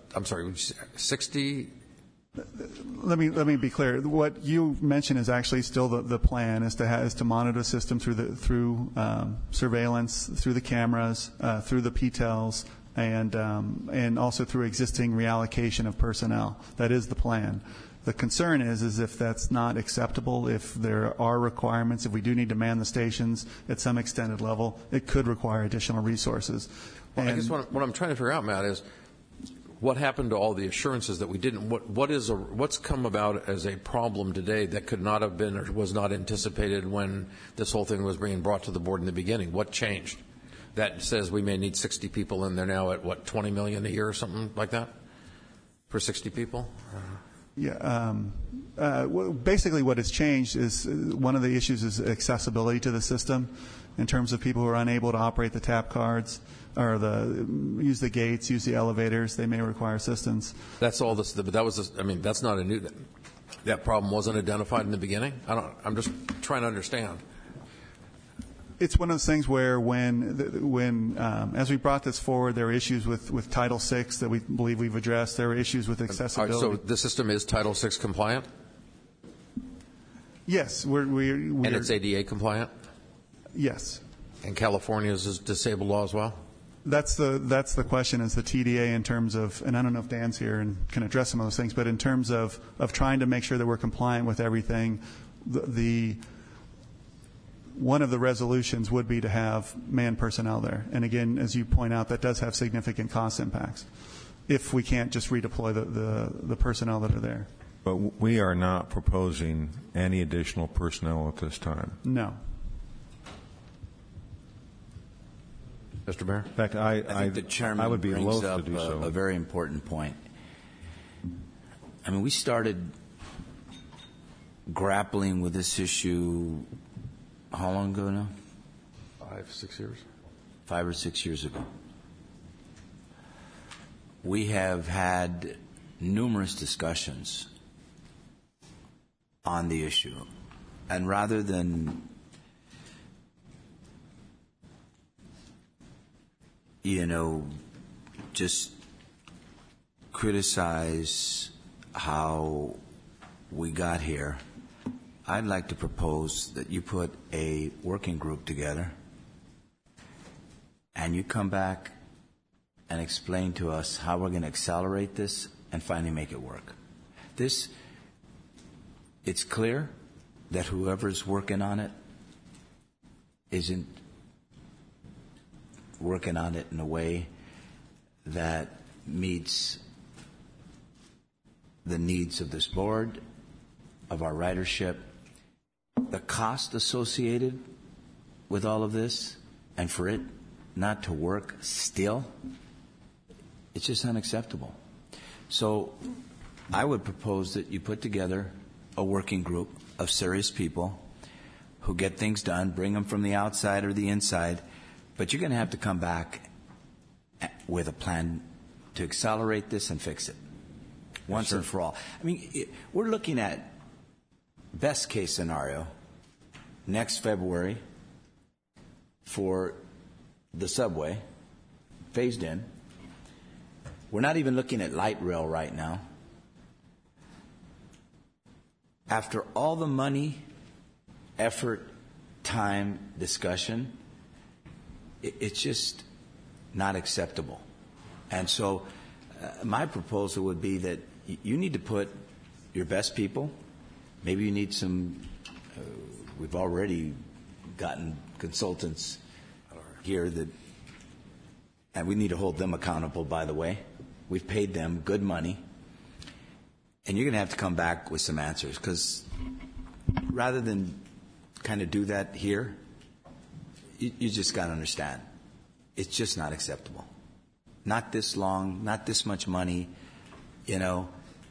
60? Let me be clear. What you mentioned is actually still the plan is to monitor the system through surveillance, through the cameras, through the PTELs, and also through existing reallocation of personnel. That is the plan. The concern is if that's not acceptable, if there are requirements, if we do need to man the stations at some extended level, it could require additional resources. Well, I guess what I'm trying to figure out, Matt, is what happened to all the assurances that we didn't? What's come about as a problem today that could not have been or was not anticipated when this whole thing was being brought to the board in the beginning? What changed? That says we may need 60 people, and they're now at what, $20 million a year or something like that for 60 people? Yeah. Basically, what has changed is one of the issues is accessibility to the system, in terms of people who are unable to operate the tap cards or use the gates, use the elevators. They may require assistance. That's all this. But that was. That's not a new. That problem wasn't identified in the beginning. I'm just trying to understand. It's one of those things where when as we brought this forward, there were issues with Title VI that we believe we've addressed. There were issues with accessibility. So the system is Title VI compliant? Yes. And it's ADA compliant? Yes. And California's disabled law as well? That's the question, is the TDA in terms of, and I don't know if Dan's here and can address some of those things, but in terms of trying to make sure that we're compliant with everything, one of the resolutions would be to have manned personnel there. And again, as you point out, that does have significant cost impacts if we can't just redeploy the personnel that are there. But we are not proposing any additional personnel at this time. No. Mr. Mayor? In fact, I think the chairman I would be brings loath up to do so. a very important point. We started grappling with this issue how long ago now? 5-6 years. 5 or 6 years ago. We have had numerous discussions on the issue, and rather than just criticize how we got here, I'd like to propose that you put a working group together and you come back and explain to us how we're going to accelerate this and finally make it work. It's clear that whoever's working on it isn't working on it in a way that meets the needs of this board, of our ridership, the cost associated with all of this, and for it not to work still, it's just unacceptable. So I would propose that you put together a working group of serious people who get things done, bring them from the outside or the inside, but you're going to have to come back with a plan to accelerate this and fix it once and for all. We're looking at best case scenario next February for the subway phased in, We're not even looking at light rail right now. After all the money, effort, time, discussion, it's just not acceptable. And so my proposal would be that you need to put your best people. Maybe you need some, we've already gotten consultants here that, and we need to hold them accountable, by the way. We've paid them good money. And you're going to have to come back with some answers, because rather than kind of do that here, you just got to understand, it's just not acceptable. Not this long, not this much money. You know,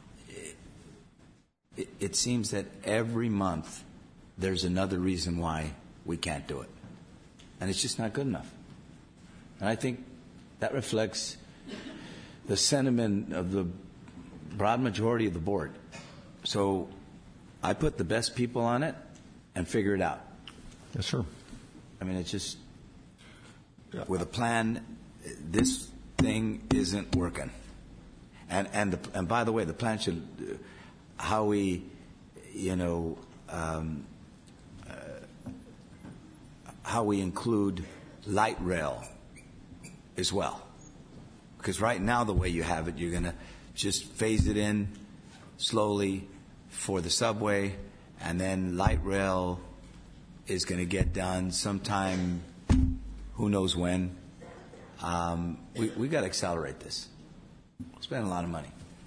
it seems that every month there's another reason why we can't do it. And it's just not good enough. And I think that reflects the sentiment of the broad majority of the board. So I put the best people on it and figure it out. Yes, sir. I mean, it's just, with a plan, this thing isn't working. And by the way, the plan should, how we, how we include light rail as well. Because right now, the way you have it, you're going to just phase it in slowly for the subway, and then light rail is going to get done sometime, who knows when. We got to accelerate this. Spend a lot of money.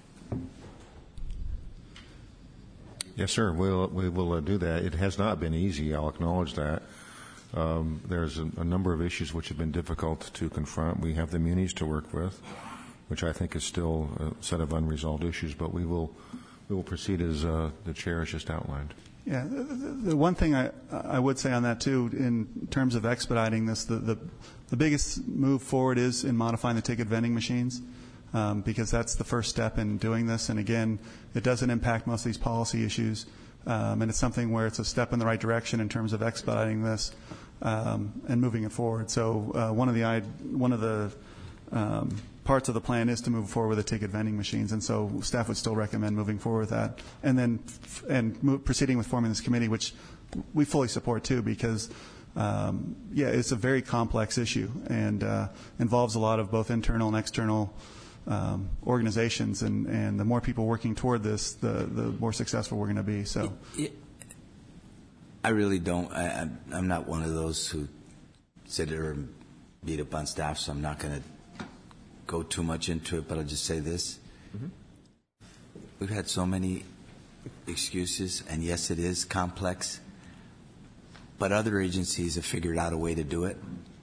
Yes, sir. We will do that. It has not been easy. I'll acknowledge that. There's a number of issues which have been difficult to confront. We have the munis to work with, which I think is still a set of unresolved issues. But we will proceed as the chair has just outlined. Yeah, the one thing I would say on that too, in terms of expediting this, the biggest move forward is in modifying the ticket vending machines, because that's the first step in doing this. And again, it doesn't impact most of these policy issues, and it's something where it's a step in the right direction in terms of expediting this and moving it forward. So one of the parts of the plan is to move forward with the ticket vending machines, and so staff would still recommend moving forward with that, and then proceeding with forming this committee, which we fully support too, because it's a very complex issue and involves a lot of both internal and external organizations, and the more people working toward this, the more successful we're going to be. So, I really don't. I'm not one of those who sit there and beat up on staff, so I'm not going to go too much into it, but I'll just say this. Mm-hmm. We've had so many excuses, and yes, it is complex, but other agencies have figured out a way to do it.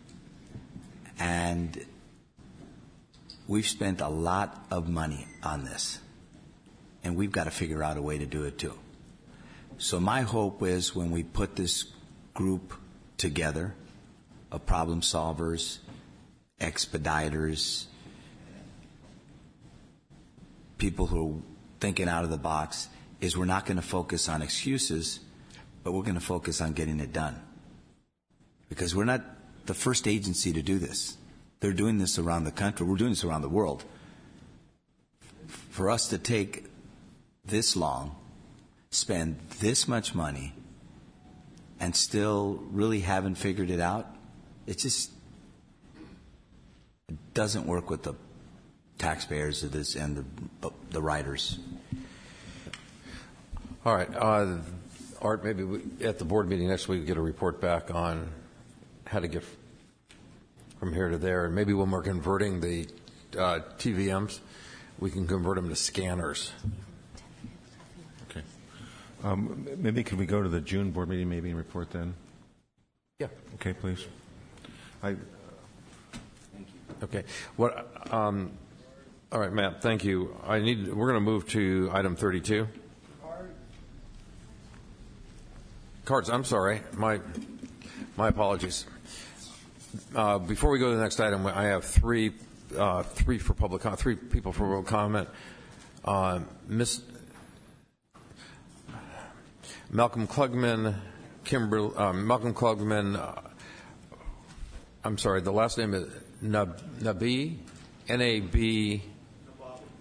And we've spent a lot of money on this, and we've got to figure out a way to do it too. So my hope is when we put this group together of problem solvers, expediters, people who are thinking out of the box, is we're not going to focus on excuses, but we're going to focus on getting it done. Because we're not the first agency to do this. They're doing this around the country. We're doing this around the world. For us to take this long, spend this much money, and still really haven't figured it out, it just doesn't work with the taxpayers of this and the riders. All right. Art, maybe at the board meeting next week we get a report back on how to get from here to there. And maybe when we're converting the TVMs, we can convert them to scanners. Okay. Maybe could we go to the June board meeting maybe and report then? Yeah. Okay, please. Okay. All right, Matt, thank you. We're going to move to item 32. Cards, I'm sorry. My apologies. Before we go to the next item, I have three people for public comment. Miss Malcolm Klugman, Malcolm Klugman. I'm sorry. The last name is Nabi, N-A-B.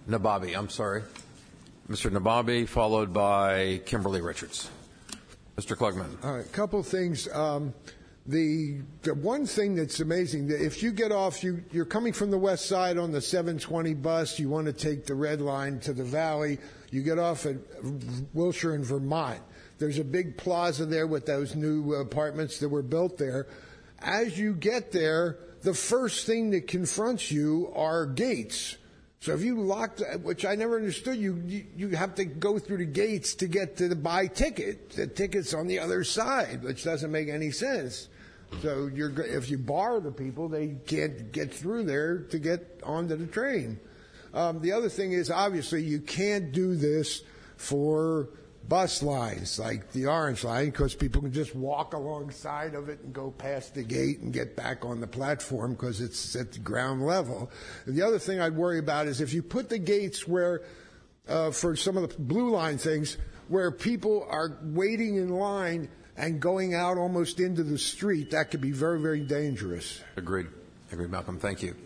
Nababi, I'm sorry. Mr. Nababi, followed by Kimberly Richards. Mr. Klugman. All right, a couple of things. The one thing that's amazing, that if you get off, you're coming from the west side on the 720 bus, you want to take the red line to the valley, you get off at Wilshire in Vermont. There's a big plaza there with those new apartments that were built there. As you get there, the first thing that confronts you are gates. So if you locked, which I never understood, you have to go through the gates to get to buy ticket. The ticket's on the other side, which doesn't make any sense. So if you bar the people, they can't get through there to get onto the train. The other thing is, obviously, you can't do this for bus lines like the Orange Line, because people can just walk alongside of it and go past the gate and get back on the platform because it's at the ground level. And the other thing I'd worry about is if you put the gates where, for some of the blue line things, where people are waiting in line and going out almost into the street, that could be very, very dangerous. Agreed. Agreed, Malcolm. Thank you.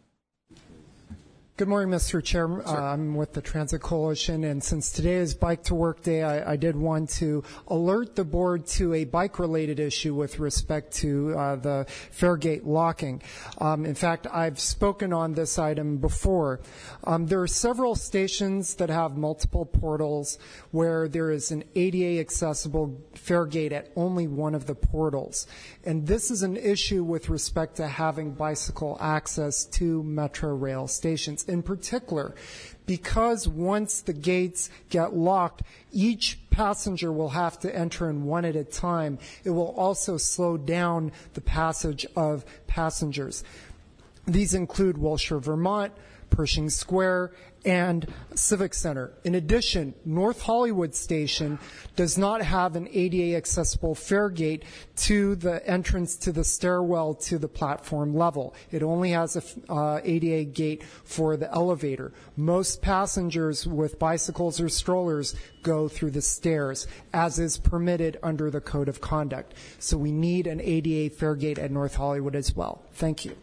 Good morning, Mr. Chair. I'm with the Transit Coalition, and since today is Bike to Work Day, I did want to alert the board to a bike-related issue with respect to the Fairgate locking. In fact, I've spoken on this item before. There are several stations that have multiple portals where there is an ADA-accessible Fairgate at only one of the portals. And this is an issue with respect to having bicycle access to Metro Rail stations. In particular, because once the gates get locked, each passenger will have to enter in one at a time. It will also slow down the passage of passengers. These include Wilshire, Vermont, Pershing Square, and Civic Center. In addition, North Hollywood Station does not have an ADA-accessible Fairgate to the entrance to the stairwell to the platform level. It only has a ADA gate for the elevator. Most passengers with bicycles or strollers go through the stairs, as is permitted under the Code of Conduct. So we need an ADA Fairgate at North Hollywood as well. Thank you.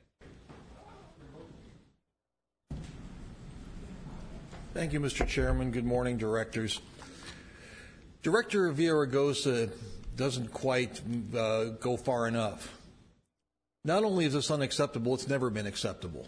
Thank you, Mr. Chairman. Good morning, directors. Director Villaraigosa doesn't quite go far enough. Not only is this unacceptable, it's never been acceptable.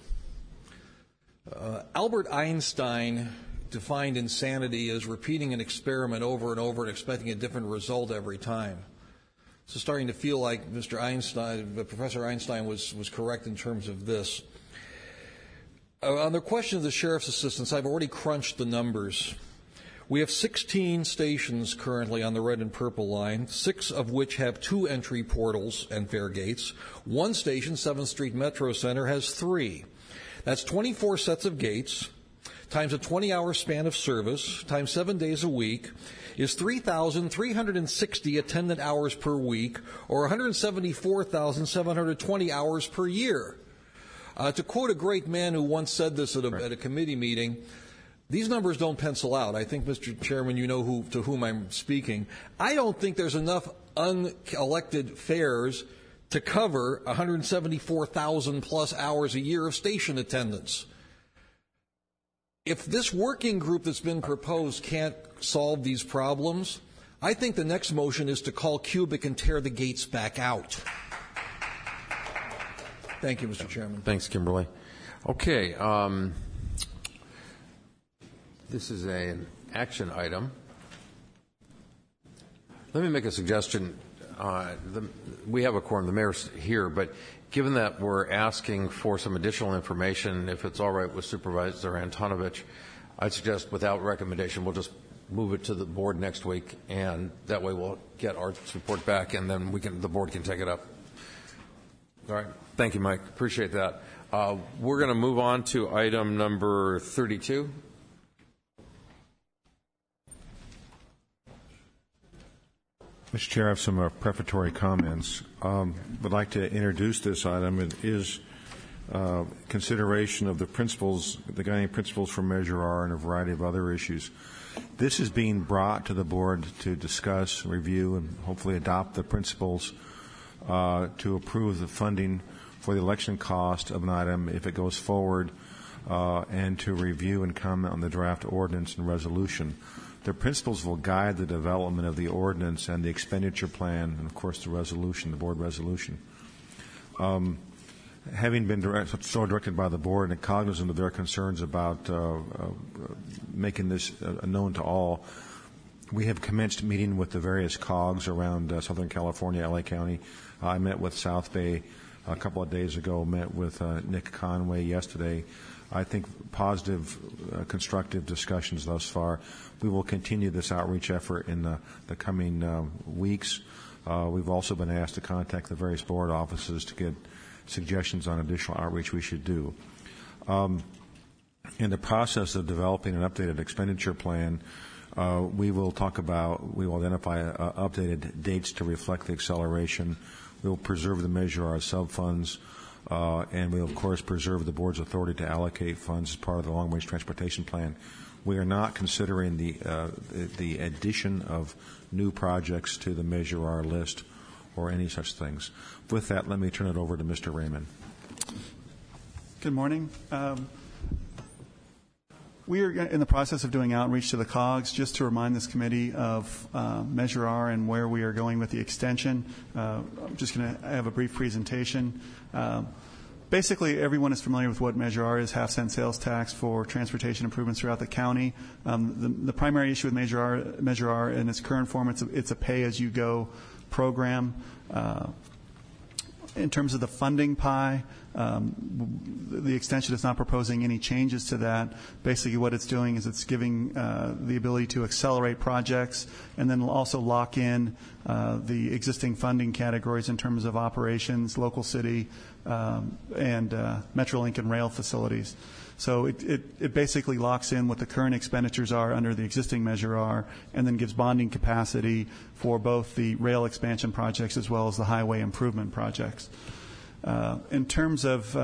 Albert Einstein defined insanity as repeating an experiment over and over and expecting a different result every time. So starting to feel like Mr. Einstein, Professor Einstein was correct in terms of this. On the question of the sheriff's assistants, I've already crunched the numbers. We have 16 stations currently on the red and purple line, 6 of which have 2 entry portals and fare gates. One station, 7th Street Metro Center, has 3. That's 24 sets of gates, times a 20-hour span of service, times 7 days a week, is 3,360 attendant hours per week, or 174,720 hours per year. To quote a great man who once said this at a committee meeting, these numbers don't pencil out. I think, Mr. Chairman, you know to whom I'm speaking. I don't think there's enough unelected fares to cover 174,000 plus hours a year of station attendance. If this working group that's been proposed can't solve these problems, I think the next motion is to call Cubic and tear the gates back out. Thank you, Mr. Chairman. Thanks, Kimberly. Okay, this is an action item. Let me make a suggestion. We have a quorum, the mayor's here, but given that we're asking for some additional information, if it's all right with Supervisor Antonovich, I'd suggest without recommendation, we'll just move it to the board next week, and that way we'll get our report back, and then the board can take it up. All right. Thank you, Mike. Appreciate that. We're going to move on to item number 32. Mr. Chair, I have some prefatory comments. Would like to introduce this item. It is consideration of the principles, the guiding principles for Measure R, and a variety of other issues. This is being brought to the board to discuss, review, and hopefully adopt the principles to approve the funding for the election cost of an item if it goes forward and to review and comment on the draft ordinance and resolution. The principles will guide the development of the ordinance and the expenditure plan, and of course the resolution, the board resolution. Having been directed by the board and cognizant of their concerns about making this known to all, we have commenced meeting with the various COGs around Southern California, LA County. I met with South Bay a couple of days ago, met with Nick Conway yesterday. I think positive, constructive discussions thus far. We will continue this outreach effort in the coming weeks. We've also been asked to contact the various board offices to get suggestions on additional outreach we should do. In the process of developing an updated expenditure plan, we will identify updated dates to reflect the acceleration. We will preserve the Measure R sub-funds, and we will, of course, preserve the board's authority to allocate funds as part of the long-range transportation plan. We are not considering the addition of new projects to the Measure R list or any such things. With that, let me turn it over to Mr. Raymond. Good morning. We are in the process of doing outreach to the COGs just to remind this committee of Measure R and where we are going with the extension. I'm just going to have a brief presentation. Basically, everyone is familiar with what Measure R is, half-cent sales tax for transportation improvements throughout the county. The primary issue with Measure R in its current form, it's a pay-as-you-go program. In terms of the funding pie, the extension is not proposing any changes to that. Basically, what it's doing is it's giving the ability to accelerate projects and then also lock in the existing funding categories in terms of operations, local city, and Metrolink and rail facilities. So it basically locks in what the current expenditures are under the existing Measure R and then gives bonding capacity for both the rail expansion projects as well as the highway improvement projects. In terms of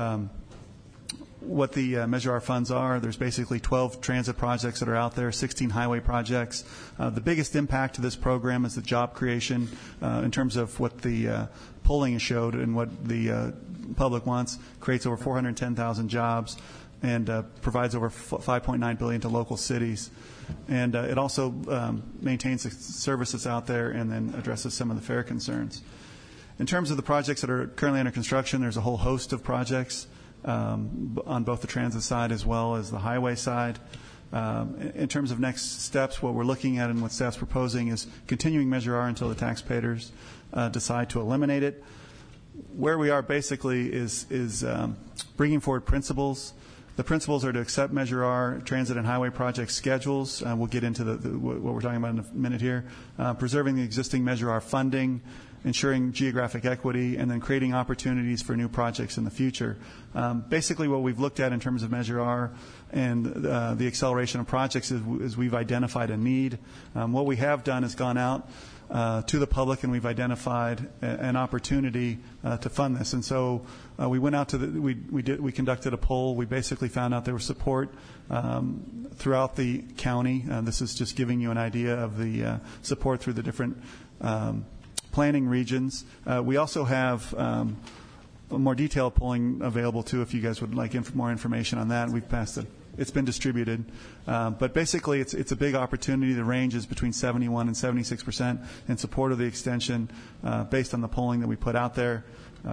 what the Measure R funds are, there's basically 12 transit projects that are out there, 16 highway projects. The biggest impact to this program is the job creation in terms of what the polling has showed and what the public wants, creates over 410,000 jobs and provides over $5.9 billion to local cities. And it also maintains the services out there and then addresses some of the fare concerns. In terms of the projects that are currently under construction, there's a whole host of projects on both the transit side as well as the highway side. In terms of next steps, what we're looking at and what staff's proposing is continuing Measure R until the taxpayers decide to eliminate it. Where we are basically is bringing forward principles. The principles are to accept Measure R transit and highway project schedules. We'll get into what we're talking about in a minute here. Preserving the existing Measure R funding, ensuring geographic equity, and then creating opportunities for new projects in the future. Basically, what we've looked at in terms of Measure R and the acceleration of projects is we've identified a need. What we have done is gone out to the public, and we've identified an opportunity to fund this. And so we went out to we conducted a poll. We basically found out there was support throughout the county. This is just giving you an idea of the support through the different planning regions. We also have more detailed polling available too if you guys would like more information on that. We've passed it. It's been distributed. But basically, it's a big opportunity. The range is between 71 and 76% in support of the extension based on the polling that we put out there.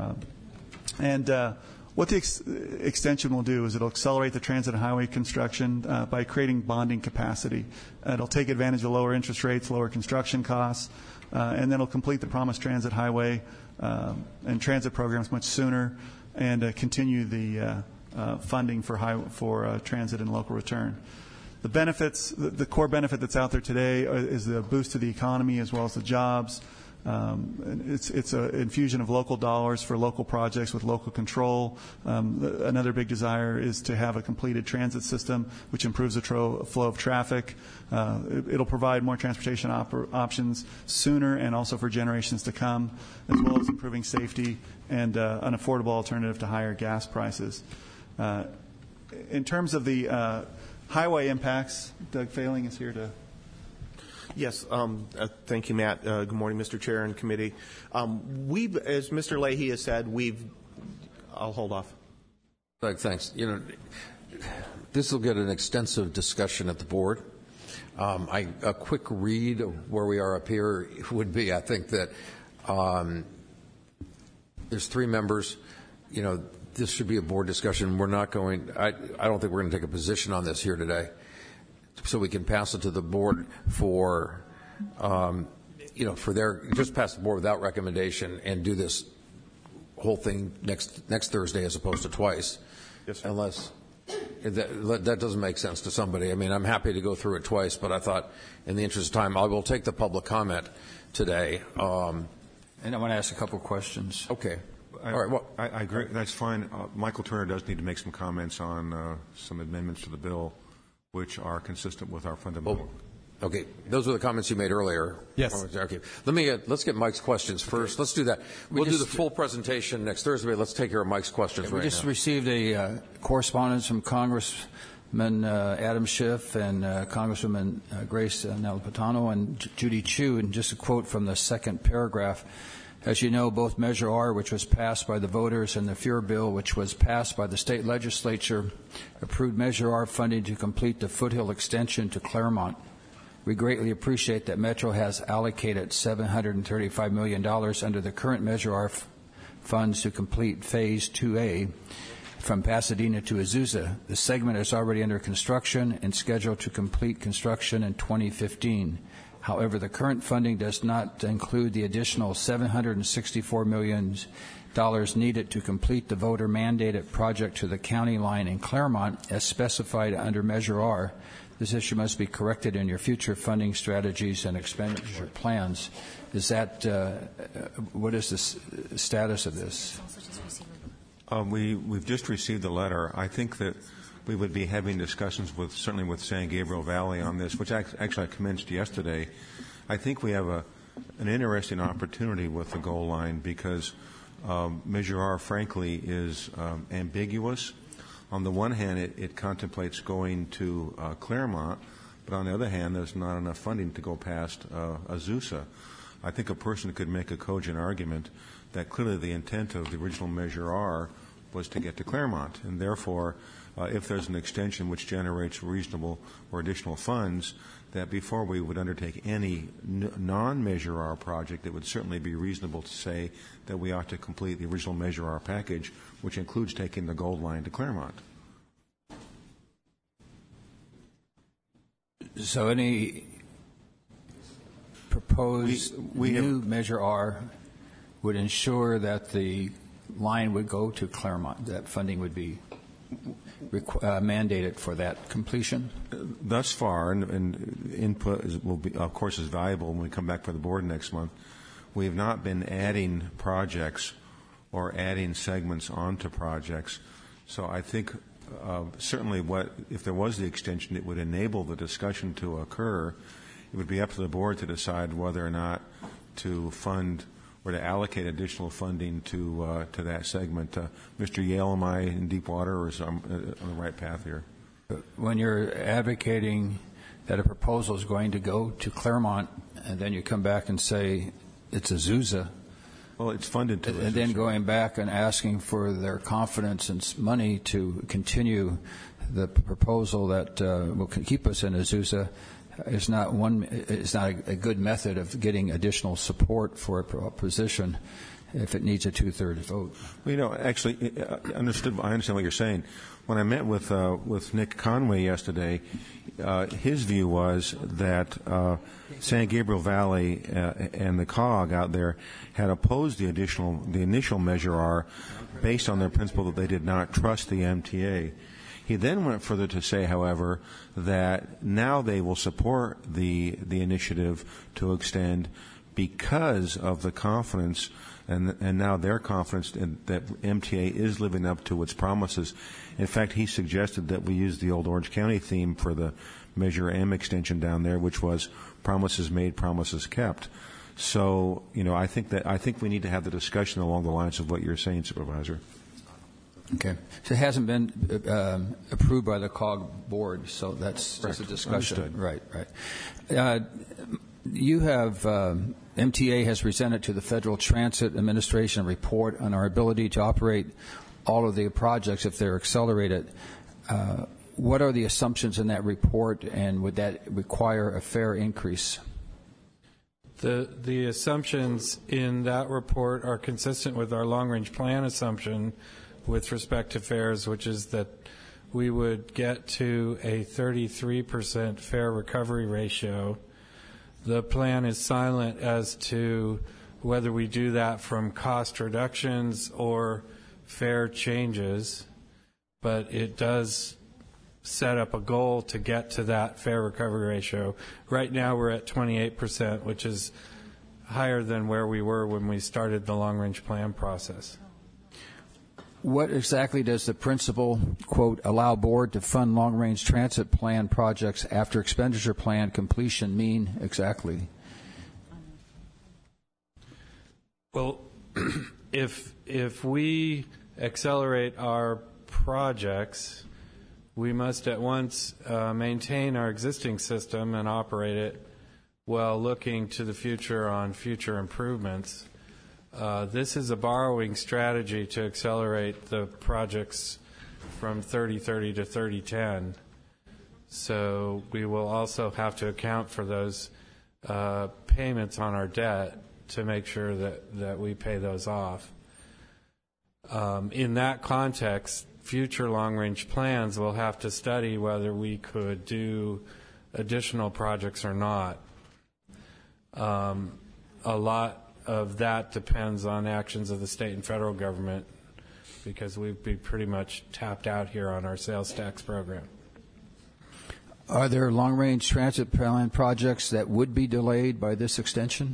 What the extension will do is it'll accelerate the transit and highway construction by creating bonding capacity. It'll take advantage of lower interest rates, lower construction costs, and then it'll complete the promised transit, highway, and transit programs much sooner and continue the funding for transit and local return. The benefits, the core benefit that's out there today is the boost to the economy as well as the jobs. It's an infusion of local dollars for local projects with local control. Another big desire is to have a completed transit system, which improves the flow of traffic. It'll provide more transportation options sooner and also for generations to come, as well as improving safety and an affordable alternative to higher gas prices. In terms of the highway impacts, Doug Failing is here to... Yes, thank you, Matt. Good morning, Mr. Chair and committee. We've, as Mr. Leahy has said, I'll hold off. Doug, thanks. this will get an extensive discussion at the board. A quick read of where we are up here would be, I think that there's 3 members. You know, this should be a board discussion. We're not going, I don't think we're going to take a position on this here today. So we can pass it to the board for, for their, just pass the board without recommendation and do this whole thing next Thursday as opposed to twice. Yes, sir. Unless that doesn't make sense to somebody. I mean, I'm happy to go through it twice, but I thought in the interest of time, I will take the public comment today. And I want to ask a couple of questions. Okay. All right. Well, I agree. That's fine. Michael Turner does need to make some comments on some amendments to the bill, which are consistent with our fundamental. Okay. Those were the comments you made earlier. Yes. Okay. Let's get Mike's questions first. Let's do that. We'll do the full presentation next Thursday. Let's take care of Mike's questions right now. We just received a correspondence from Congressman Adam Schiff and Congresswoman Grace Napolitano and Judy Chu, and just a quote from the second paragraph. As you know, both Measure R, which was passed by the voters, and the FURE bill, which was passed by the state legislature, approved Measure R funding to complete the Foothill extension to Claremont. We greatly appreciate that Metro has allocated $735 million under the current Measure R funds to complete Phase 2A from Pasadena to Azusa. The segment is already under construction and scheduled to complete construction in 2015. However, the current funding does not include the additional $764 million needed to complete the voter-mandated project to the county line in Claremont as specified under Measure R. This issue must be corrected in your future funding strategies and expenditure plans. Is that what is the status of this? We've just received the letter. I think that we would be having discussions certainly with San Gabriel Valley on this, which actually I commenced yesterday. I think we have an interesting opportunity with the goal line because Measure R, frankly, is ambiguous. On the one hand, it contemplates going to Claremont, but on the other hand, there's not enough funding to go past Azusa. I think a person could make a cogent argument that clearly the intent of the original Measure R was to get to Claremont, and therefore, if there's an extension which generates reasonable or additional funds, that before we would undertake any non-Measure R project, it would certainly be reasonable to say that we ought to complete the original Measure R package, which includes taking the gold line to Claremont. So any proposed new Measure R would ensure that the line would go to Claremont, that funding would be mandated for that completion? Thus far, and input will be, of course, is valuable when we come back for the board next month. We have not been adding projects or adding segments onto projects. So I think certainly if there was the extension, it would enable the discussion to occur. It would be up to the board to decide whether or not to fund or to allocate additional funding to that segment. Mr. Yale, am I in deep water, or is I on the right path here? When you're advocating that a proposal is going to go to Claremont, and then you come back and say it's Azusa, well, it's funded to and Azusa. then going back and asking for their confidence and money to continue the proposal that will keep us in Azusa, is not a good method of getting additional support for a position if it needs a 2/3 vote. Well, actually, I understand what you're saying. When I met with Nick Conway yesterday, his view was that San Gabriel Valley and the COG out there had opposed the initial Measure R based on their principle that they did not trust the MTA. He then went further to say, however, that now they will support the initiative to extend because of the confidence and now their confidence that MTA is living up to its promises. In fact, he suggested that we use the old Orange County theme for the Measure M extension down there, which was promises made, promises kept. So, I think we need to have the discussion along the lines of what you're saying, Supervisor. Okay. So it hasn't been approved by the COG board, so that's just a discussion. Understood. Right. You have, MTA has presented to the Federal Transit Administration a report on our ability to operate all of the projects if they're accelerated. What are the assumptions in that report, and would that require a fare increase? The assumptions in that report are consistent with our long-range plan assumption with respect to fares, which is that we would get to a 33% fare recovery ratio. The plan is silent as to whether we do that from cost reductions or fare changes, but it does set up a goal to get to that fare recovery ratio. Right now we're at 28%, which is higher than where we were when we started the long-range plan process. What exactly does the principle, quote, allow board to fund long-range transit plan projects after expenditure plan completion mean exactly? Well, if we accelerate our projects, we must at once maintain our existing system and operate it while looking to the future on future improvements. This is a borrowing strategy to accelerate the projects from 3030 to 3010. So we will also have to account for those payments on our debt to make sure that we pay those off. In that context, future long-range plans will have to study whether we could do additional projects or not. A lot of that depends on actions of the state and federal government, because we'd be pretty much tapped out here on our sales tax program. Are there long-range transit plan projects that would be delayed by this extension?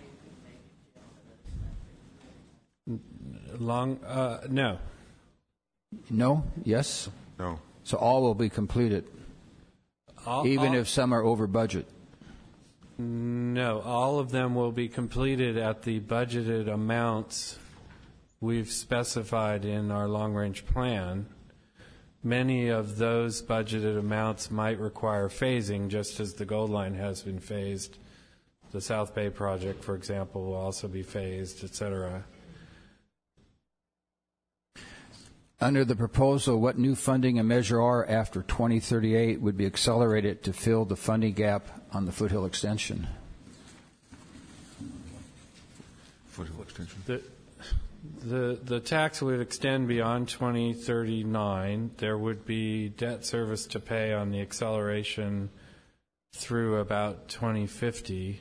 No. No? Yes? No. So all will be completed, even if some are over budget? No, all of them will be completed at the budgeted amounts we've specified in our long-range plan. Many of those budgeted amounts might require phasing, just as the Gold Line has been phased. The South Bay project, for example, will also be phased, et cetera. Under the proposal, what new funding in Measure R after 2038 would be accelerated to fill the funding gap on the Foothill extension? Foothill extension. The tax would extend beyond 2039. There would be debt service to pay on the acceleration through about 2050.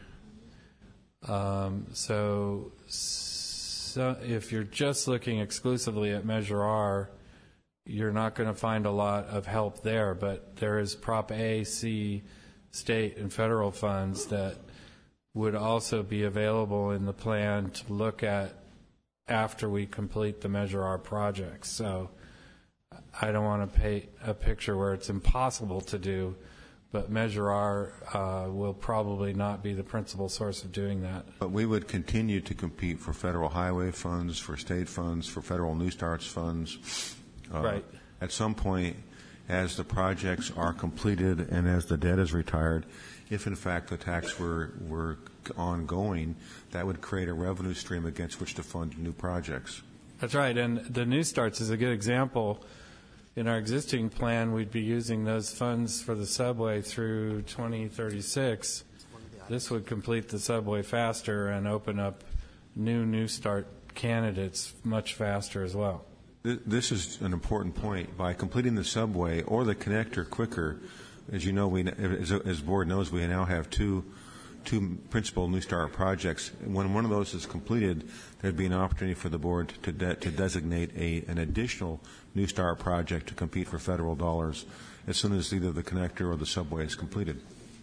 So if you're just looking exclusively at Measure R, you're not going to find a lot of help there, but there is Prop A, C, state and federal funds that would also be available in the plan to look at after we complete the Measure R projects. So I don't want to paint a picture where it's impossible to do, but Measure R will probably not be the principal source of doing that. But we would continue to compete for federal highway funds, for state funds, for federal New Starts funds. Right. At some point, as the projects are completed and as the debt is retired, if in fact the tax were ongoing, that would create a revenue stream against which to fund new projects. That's right, and the New Starts is a good example. In our existing plan, we'd be using those funds for the subway through 2036. This would complete the subway faster and open up New Start candidates much faster as well. This is an important point. By completing the subway or the connector quicker, as you know, as the board knows, we now have two principal New Start projects. When one of those is completed, there'd be an opportunity for the board to designate an additional New Start project to compete for federal dollars as soon as either the connector or the subway is completed.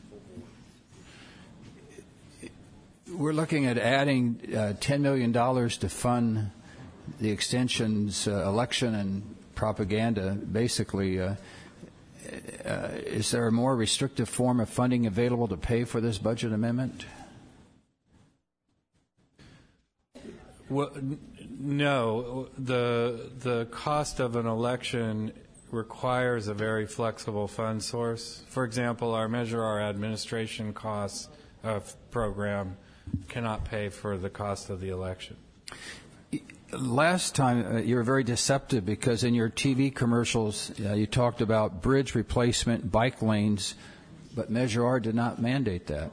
We're looking at adding $10 million to fund the extension's election and propaganda, basically. Is there a more restrictive form of funding available to pay for this budget amendment? Well, no. The cost of an election requires a very flexible fund source. For example, our Measure R administration costs program cannot pay for the cost of the election. Last time, you were very deceptive because in your TV commercials, you talked about bridge replacement, bike lanes, but Measure R did not mandate that.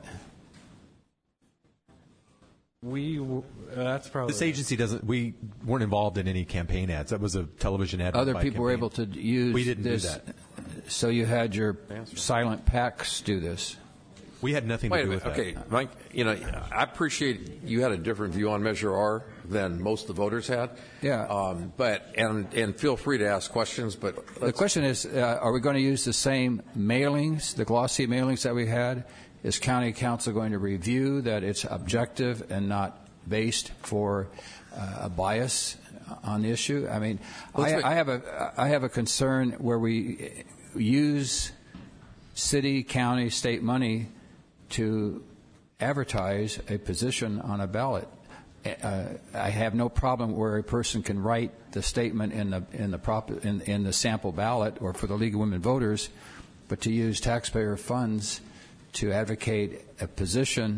That's probably This agency doesn't. We weren't involved in any campaign ads. That was a television ad. Other people were able to use. We didn't this, do that. So you had your silent packs do this. We had nothing to do with that. Okay, Mike, I appreciate you had a different view on Measure R than most of the voters had. Yeah. And feel free to ask questions, but the question is, are we going to use the same mailings, the glossy mailings that we had? Is County Council going to review that it's objective and not based for a bias on the issue? I mean, I have a concern where we use city, county, state money to advertise a position on a ballot. I have no problem where a person can write the statement in the sample ballot or for the League of Women Voters, but to use taxpayer funds to advocate a position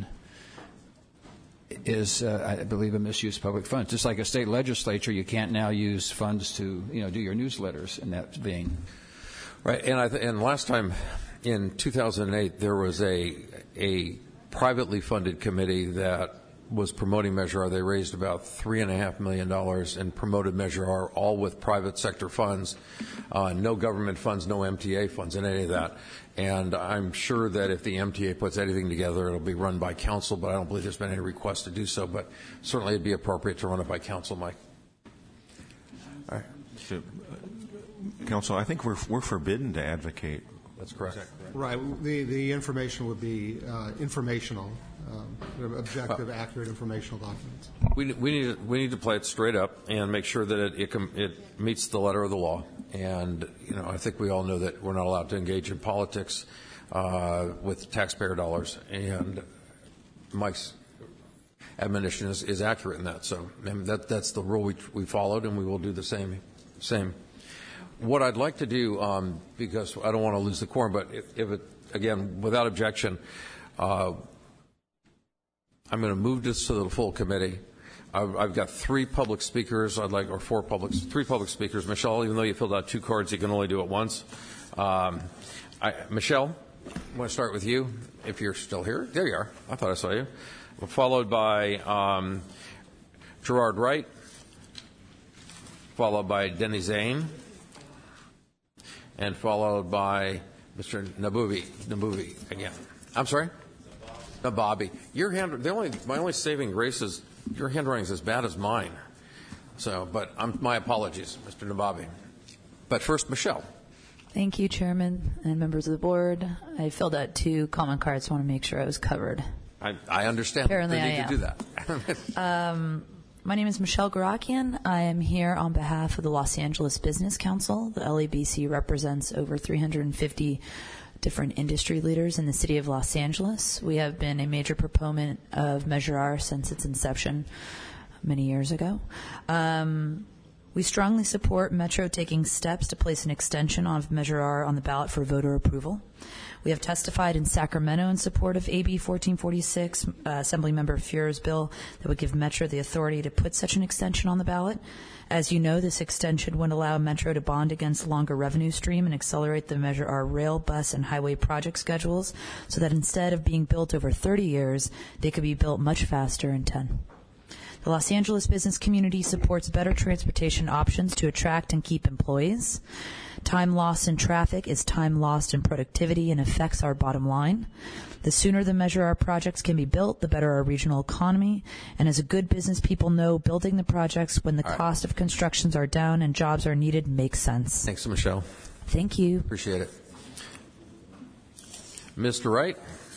is, I believe, a misuse of public funds. Just like a state legislature, you can't now use funds to do your newsletters in that vein. Right, and last time in 2008 there was a privately funded committee that was promoting Measure R. They raised about $3.5 million and promoted Measure R, all with private sector funds, no government funds, no MTA funds, and any of that. And I'm sure that if the MTA puts anything together, it'll be run by council, but I don't believe there's been any request to do so. But certainly it'd be appropriate to run it by council, Mike. All right. So, council, I think we're forbidden to advocate. That's correct. Right. The information would be informational, objective, accurate informational documents. We need to play it straight up and make sure that it meets the letter of the law. And I think we all know that we're not allowed to engage in politics with taxpayer dollars. And Mike's admonition is accurate in that. So that's the rule we followed, and we will do the same. What I'd like to do, because I don't want to lose the quorum, but if it, again, without objection, I'm going to move this to the full committee. I've got three public speakers. Three public speakers. Michelle, even though you filled out 2 cards, you can only do it once. Michelle, I want to start with you, if you're still here. There you are. I thought I saw you. Followed by Gerard Wright, followed by Denny Zane, and followed by Mr. Nabubi again. I'm sorry? Nababi. My only saving grace is your handwriting is as bad as mine. So, but my apologies, Mr. Nababi. But first, Michelle. Thank you, Chairman and members of the board. I filled out 2 common cards. I want to make sure I was covered. I understand. Apparently, I need to do that. My name is Michelle Garakian. I am here on behalf of the Los Angeles Business Council. The LABC represents over 350 different industry leaders in the city of Los Angeles. We have been a major proponent of Measure R since its inception many years ago. We strongly support Metro taking steps to place an extension of Measure R on the ballot for voter approval. We have testified in Sacramento in support of AB 1446, Assemblymember Fuhrer's bill that would give Metro the authority to put such an extension on the ballot. As you know, this extension would allow Metro to bond against longer revenue stream and accelerate the Measure R rail, bus, and highway project schedules so that instead of being built over 30 years, they could be built much faster in 10. The Los Angeles business community supports better transportation options to attract and keep employees. Time lost in traffic is time lost in productivity and affects our bottom line. The sooner the Measure R projects can be built, the better our regional economy. And as a good business people know, building the projects when the cost of constructions are down and jobs are needed makes sense. Thanks, Michelle. Thank you. Appreciate it. Mr. Wright.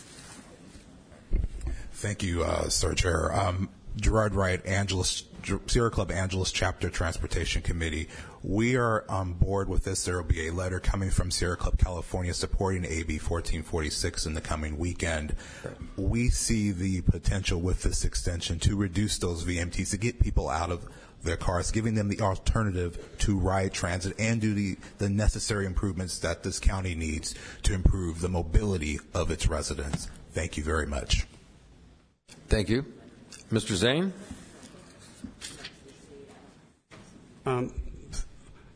Thank you, Sir Chair. Gerard Wright, Sierra Club Angeles Chapter Transportation Committee. We are on board with this. There will be a letter coming from Sierra Club California supporting AB 1446 in the coming weekend. We see the potential with this extension to reduce those VMTs, to get people out of their cars, giving them the alternative to ride transit and do the necessary improvements that this county needs to improve the mobility of its residents. Thank you very much. Thank you. Mr. Zane?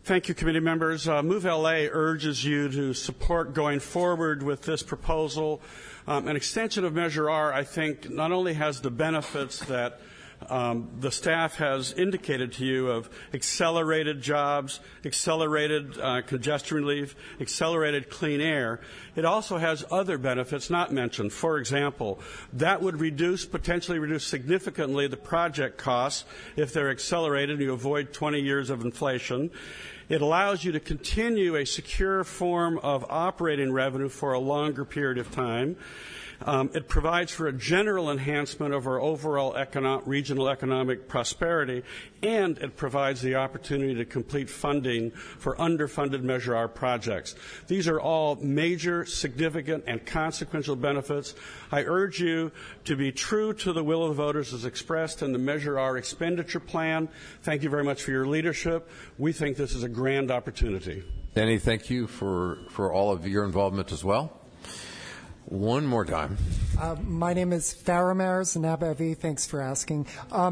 Thank you, committee members. Move LA urges you to support going forward with this proposal. An extension of Measure R, I think, not only has the benefits that the staff has indicated to you of accelerated jobs, accelerated congestion relief, accelerated clean air, it also has other benefits not mentioned. For example, that would potentially reduce significantly the project costs if they're accelerated and you avoid 20 years of inflation. It allows you to continue a secure form of operating revenue for a longer period of time. It provides for a general enhancement of our overall regional economic prosperity, and it provides the opportunity to complete funding for underfunded Measure R projects. These are all major, significant, and consequential benefits. I urge you to be true to the will of the voters as expressed in the Measure R expenditure plan. Thank you very much for your leadership. We think this is a grand opportunity. Danny, thank you for all of your involvement as well. One more time. My name is Faramir Nabavi. Thanks for asking.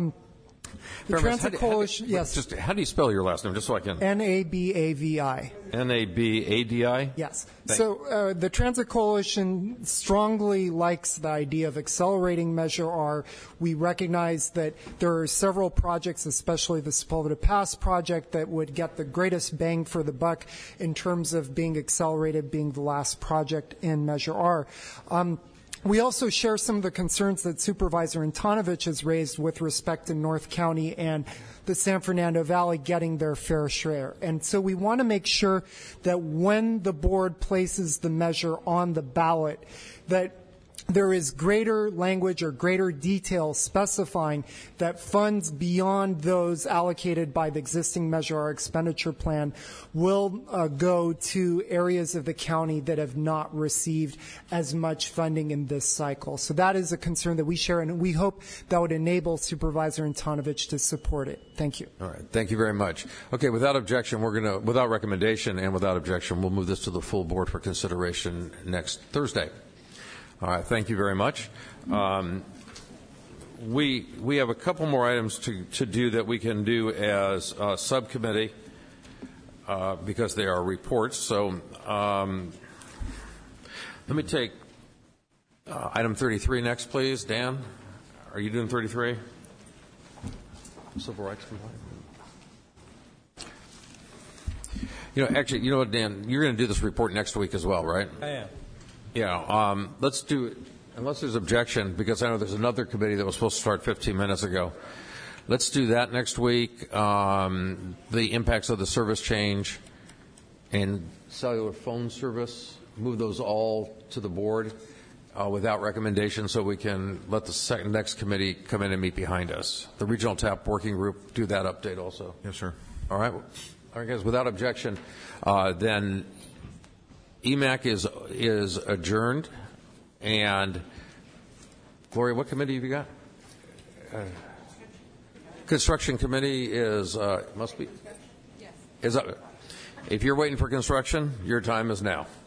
The Transit Coalition, yes. Just how do you spell your last name, just so I can? Nabavi. Nabadi? Yes. So the Transit Coalition strongly likes the idea of accelerating Measure R. We recognize that there are several projects, especially the Sepulveda Pass project, that would get the greatest bang for the buck in terms of being accelerated, being the last project in Measure R. We also share some of the concerns that Supervisor Antonovich has raised with respect to North County and the San Fernando Valley getting their fair share. And so we want to make sure that when the board places the measure on the ballot, that there is greater language or greater detail specifying that funds beyond those allocated by the existing Measure R expenditure plan will go to areas of the county that have not received as much funding in this cycle. So that is a concern that we share, and we hope that would enable Supervisor Antonovich to support it. Thank you. All right. Thank you very much. Okay, without objection, without recommendation and without objection, we'll move this to the full board for consideration next Thursday. All right, thank you very much. We have a couple more items to do that we can do as a subcommittee because they are reports. So let me take item 33 next, please. Dan, are you doing 33? Civil rights complaint. Actually, you know what, Dan? You're going to do this report next week as well, right? I am. Yeah, let's do it, unless there's objection, because I know there's another committee that was supposed to start 15 minutes ago. Let's do that next week, the impacts of the service change and cellular phone service, move those all to the board without recommendation so we can let the next committee come in and meet behind us. The Regional TAP Working Group, do that update also. Yes, sir. All right, guys, without objection, then EMAC is adjourned, and Gloria, what committee have you got? Construction committee must be. Yes. Is up. If you're waiting for construction, your time is now.